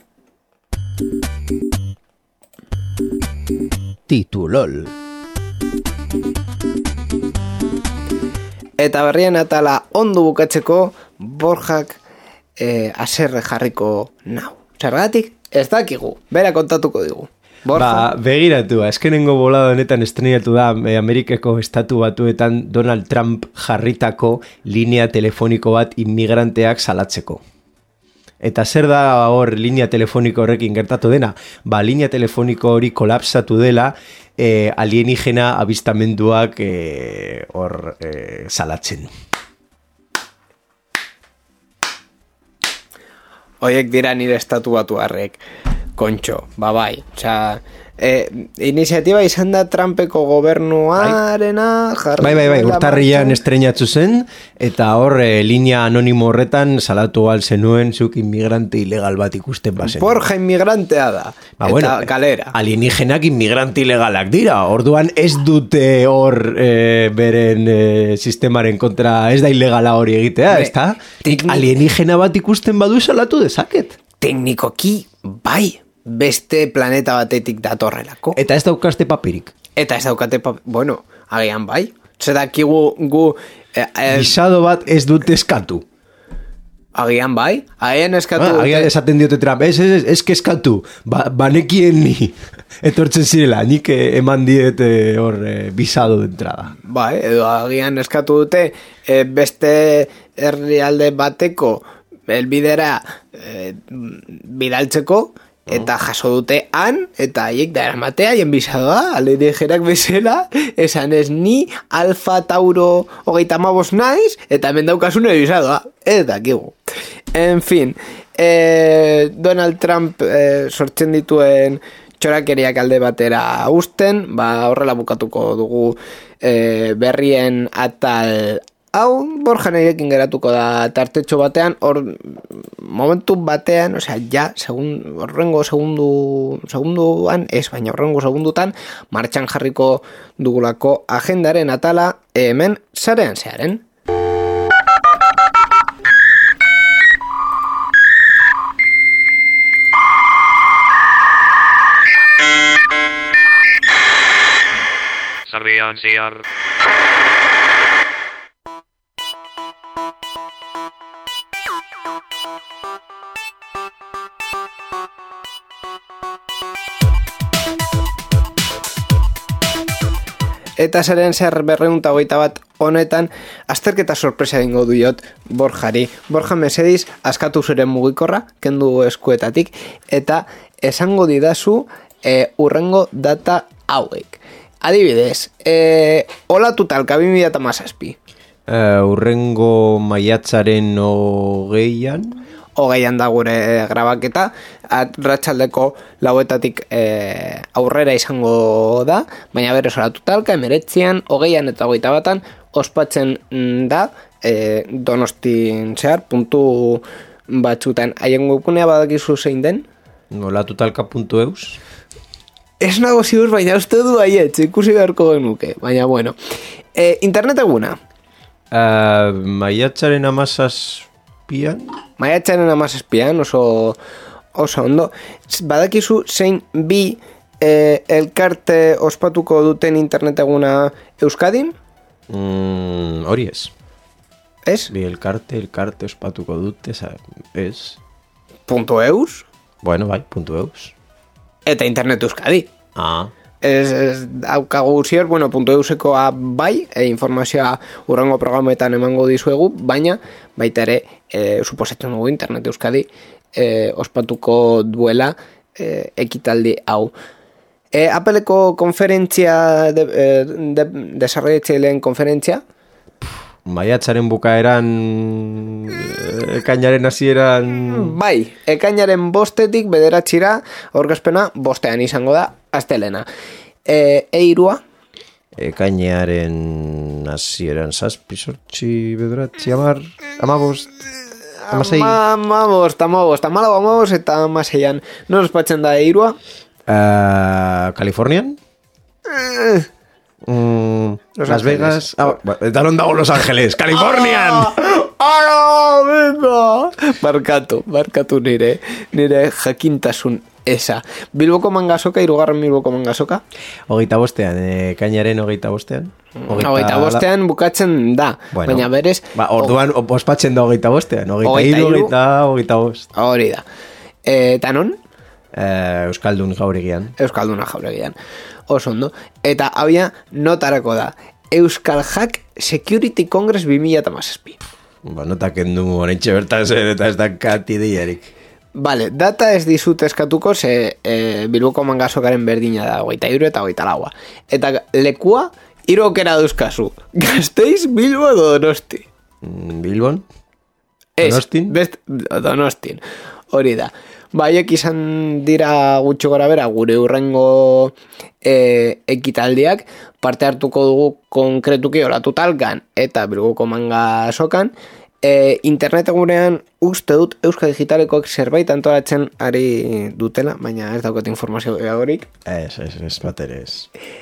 Titulol. Eta berrien atala ondo bukatzeko Borjak e, aserre jarriko nau. Zergatik ez dakigu, bera kontatuko digu. Borja, Ba, begiratu, azkenengo bolada honetan estrenatu da eh, Amerikako estatu batuetan Donald Trump jarritako linea telefoniko bat inmigranteak salatzeko. Eta zer da hor linea telefoniko horrekin gertatu dena? Ba, linea telefoniko hori kolapsatu dela eh, alienigena abistamenduak eh, hor eh, salatzen. Oiek dira nire estatu batu harrek. Kontxo, ba bai. Osea, e, iniziatiba izan da Trumpeko gobernuarena jarri. Bai, bai, bai, duela urtarrian martxan. estrenatu zen, eta hor eh, linea anonimo horretan salatu al zenuen zuk inmigrante ilegal bat ikusten bazen. Borja inmigrantea da. Ba, eta bueno, galera. alienígenak inmigrante ilegalak dira, orduan ez dute hor e, beren e, sistemaren kontra, ez da ilegala hori egitea, Be, ez da? teknik- Alienígena bat ikusten badu salatu dezaket. Teknikoki, bai, beste planeta batetik datorrelako. Eta ez daukaste papirik. Eta ez daukate, pa- bueno, agian bai. Zedakigu gu, eh, eh, Bisado bat ez dute eskatu. agian bai, agian eskatu Ah, dute. agian esaten diote Trump, ez, ez, ez, ez eskatu, ba, banekien ni etortzen zirela, nik eh, eman diete hor eh, bisado de entrada. Bai, edo agian eskatu dute eh, beste herrialde bateko helbidera eh, bidaltzeko, eta jaso dute han, eta haiek da eramatea, haien bisadoa, alienígenak bezala, esan ez ni Alfa Tauro hogeita hamabos naiz, eta hemen daukasune bisadoa, ez dakigu. En fin, eh, Donald Trump eh, sortzen dituen txorakeriak alde batera usten, ba horrela bukatuko dugu eh, berrien atal hau. Borja nirekin geratuko da tartetxo batean, hor momentu batean, osea, ja, segun, horrengo segundu, segunduan, ez, baina horrengo segundutan, martxan jarriko dugulako agendaren atala hemen sarean zearen. Sarean zehar. Eta zaren zer berreunta hogeita bat honetan, azterketa sorpresa egingo duiot Borjari. Borja mesediz, askatu zure mugikorra, kendu eskuetatik, eta esango didazu e, urrengo data hauek. Adibidez, e, olatu talka bi mila hamazazpi. Uh, urrengo maiatzaren hogeian, Hogeian da gure grabaketa, arratsaldeko lauetatik e, aurrera izango da, baina berez olatu talka, emeretzian, hogeian eta hogeita batan, ospatzen da e, Donostin zehar, puntu batzutan. Haien webgunea badakizu zein den? olatutalka puntu eus. Ez nago ziur, baina uste du aietz, ikusi beharko genuke, baina bueno. E, internet eguna, Uh, maiatzaren amazazpian, maiatzaren hamazazpian, oso, oso ondo. Badakizu zein bi e, elkarte ospatuko duten internet eguna Euskadin? mm, hori ez. Ez? Bi elkarte, elkarte ospatuko dute, za- ez. Punto eus? Bueno, bai, puntu eus. Eta internet Euskadi. Ah, Ez, ez daukagu zior, bueno, punto eusekoa bai, e, informazioa urrengo programetan emango dizuegu, baina baita ere, e, suposatzen dugu internet Euskadi e, ospatuko duela e, ekitaldi hau. E, Appleko konferentzia, de, e, de, desarrollatzaileen konferentzia, Maiatzaren bukaeran, ekainaren hasieran... Bai, ekainaren bostetik bederatxira, aurkezpena bostean izango da, astelena. E, eirua? Ekainearen hasieran zazpi, sortzi, bederatzi, amar, amabost, amasei. Amabost, amabost, amalau, amabost eta amaseian. Non ospatzen da eirua? Uh, Kalifornian? Eh... Mm, Los Las Ángeles. Vegas. Ah, eta non dago Los Ángeles, Californian. Ah, venga. Barkatu, barkatu nire, nire jakintasun esa. Bilboko mangasoka, irugarren Bilboko mangasoka. Hogeita bostean, eh, kainaren hogeita bostean. Hogeita bostean bukatzen da, bueno, baina berez... Ba, orduan o... ospatzen da hogeita bostean, hogeita iru, hogeita, hogeita bost. Hori da. E, eta non? Eh, Euskaldun jauregian. Euskalduna jauregian. Oso ondo. Eta habia notarako da. Euskal Hack Security Congress bi mila hamazazpi. Ba, notak endu horreintxe bertan zen eta ez da katidiarik. Vale, data ez dizut eskatuko ze e, Bilboko mangasokaren berdina da, hogeita iru eta hogeita laua. Eta lekua, hiru aukera dauzkazu. Gasteiz, Bilbo edo Donosti. Mm, Bilbon? Ez, Donostin? Best, Donostin. Hori da. Baiek izan dira gutxi gora bera gure urrengo e, ekitaldiak, parte hartuko dugu konkretuki olatu talkan eta Bilboko mangasokan. E, internet gurean uste dut Euskal Digitaleko zerbait antolatzen ari dutela, baina ez daukot informazio gehiagorik. Ez, ez, ez, bater ez.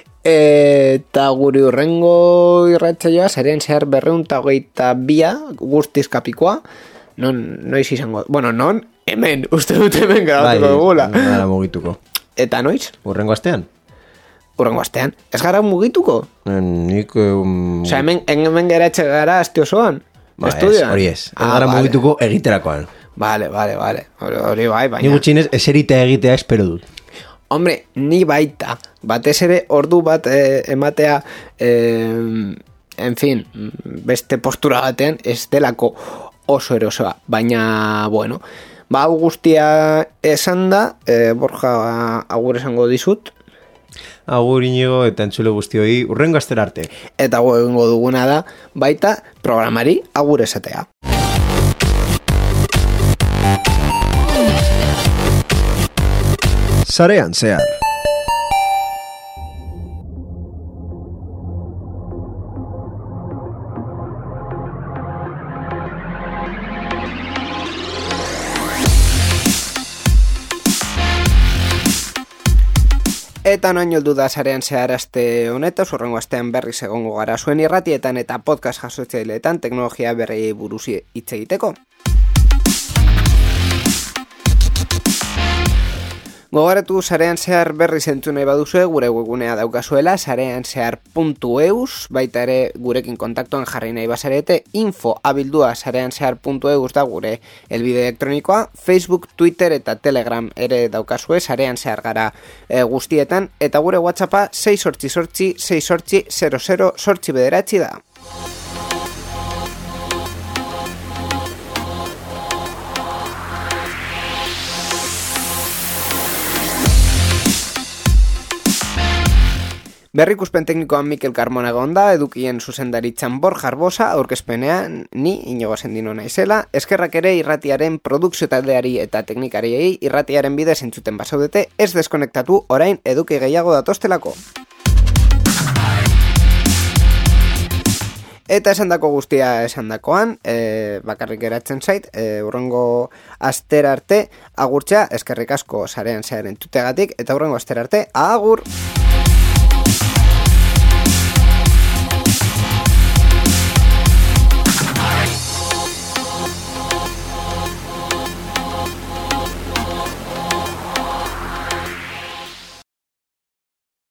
Eta gure urrengo irratsaioa zaren zehar berreun eta hogeita bia guztiz kapikoa, non, noiz izango, bueno, non, hemen, uste dut hemen grabatuko bai, dugula. Gara mugituko. Eta noiz? Urrengo astean? Urrengo astean. Ez gara mugituko? Nik... Um... Osea, hemen, hemen geratxe gara aste osoan? Ba, ez, Estudioan? hori ez. Ez Ah, gara vale. mugituko egiterakoan. Vale, vale, vale. Hori, hori bai, baina... Ni gutxinez, eserita egitea espero dut. Hombre, ni baita. Batez ere ordu bat eh, ematea, eh, en fin, beste postura batean ez delako oso erosoa. Baina, bueno, ba, hau guztia esan da, eh, Borja agur esango dizut. Agur Inigo eta entzule guztioi urrengo astera arte. Eta gu egingo duguna da, baita programari agur esatea. Sarean zehar. Eta noin heldu da sarean zehar aste honetaz, urrengo astean berriz egongo gara zuen irratietan eta podcast jasotzaileetan teknologia berriei buruz hitz egiteko. Gogoratu sarean zehar berriz entzun nahi baduzue, gure webgunea daukazuela, sarean zehar puntu eus, baita ere gurekin kontaktuan jarri nahi bazarete, info abildua sarean zehar puntu eus da gure helbide elektronikoa, Facebook, Twitter eta Telegram ere daukazue, sarean zehar gara e, guztietan, eta gure WhatsAppa sei sortzi sortzi, sei sortzi, zero zero sortzi bederatzi da. Berrikuspen teknikoan Mikel Carmona gonda, edukien zuzendaritzan Borja Arbosa, aurkezpenean ni Inigo Sendino naizela, eskerrak ere irratiaren produkzio taldeari eta teknikariei irratiaren bidez entzuten basaudete, ez deskonektatu orain eduki gehiago datostelako. Eta esandako guztia esandakoan, e, bakarrik geratzen zait, e, urrengo astera arte agurtzea, eskerrik asko sarean zehar entutegatik, eta urrengo astera arte, agur!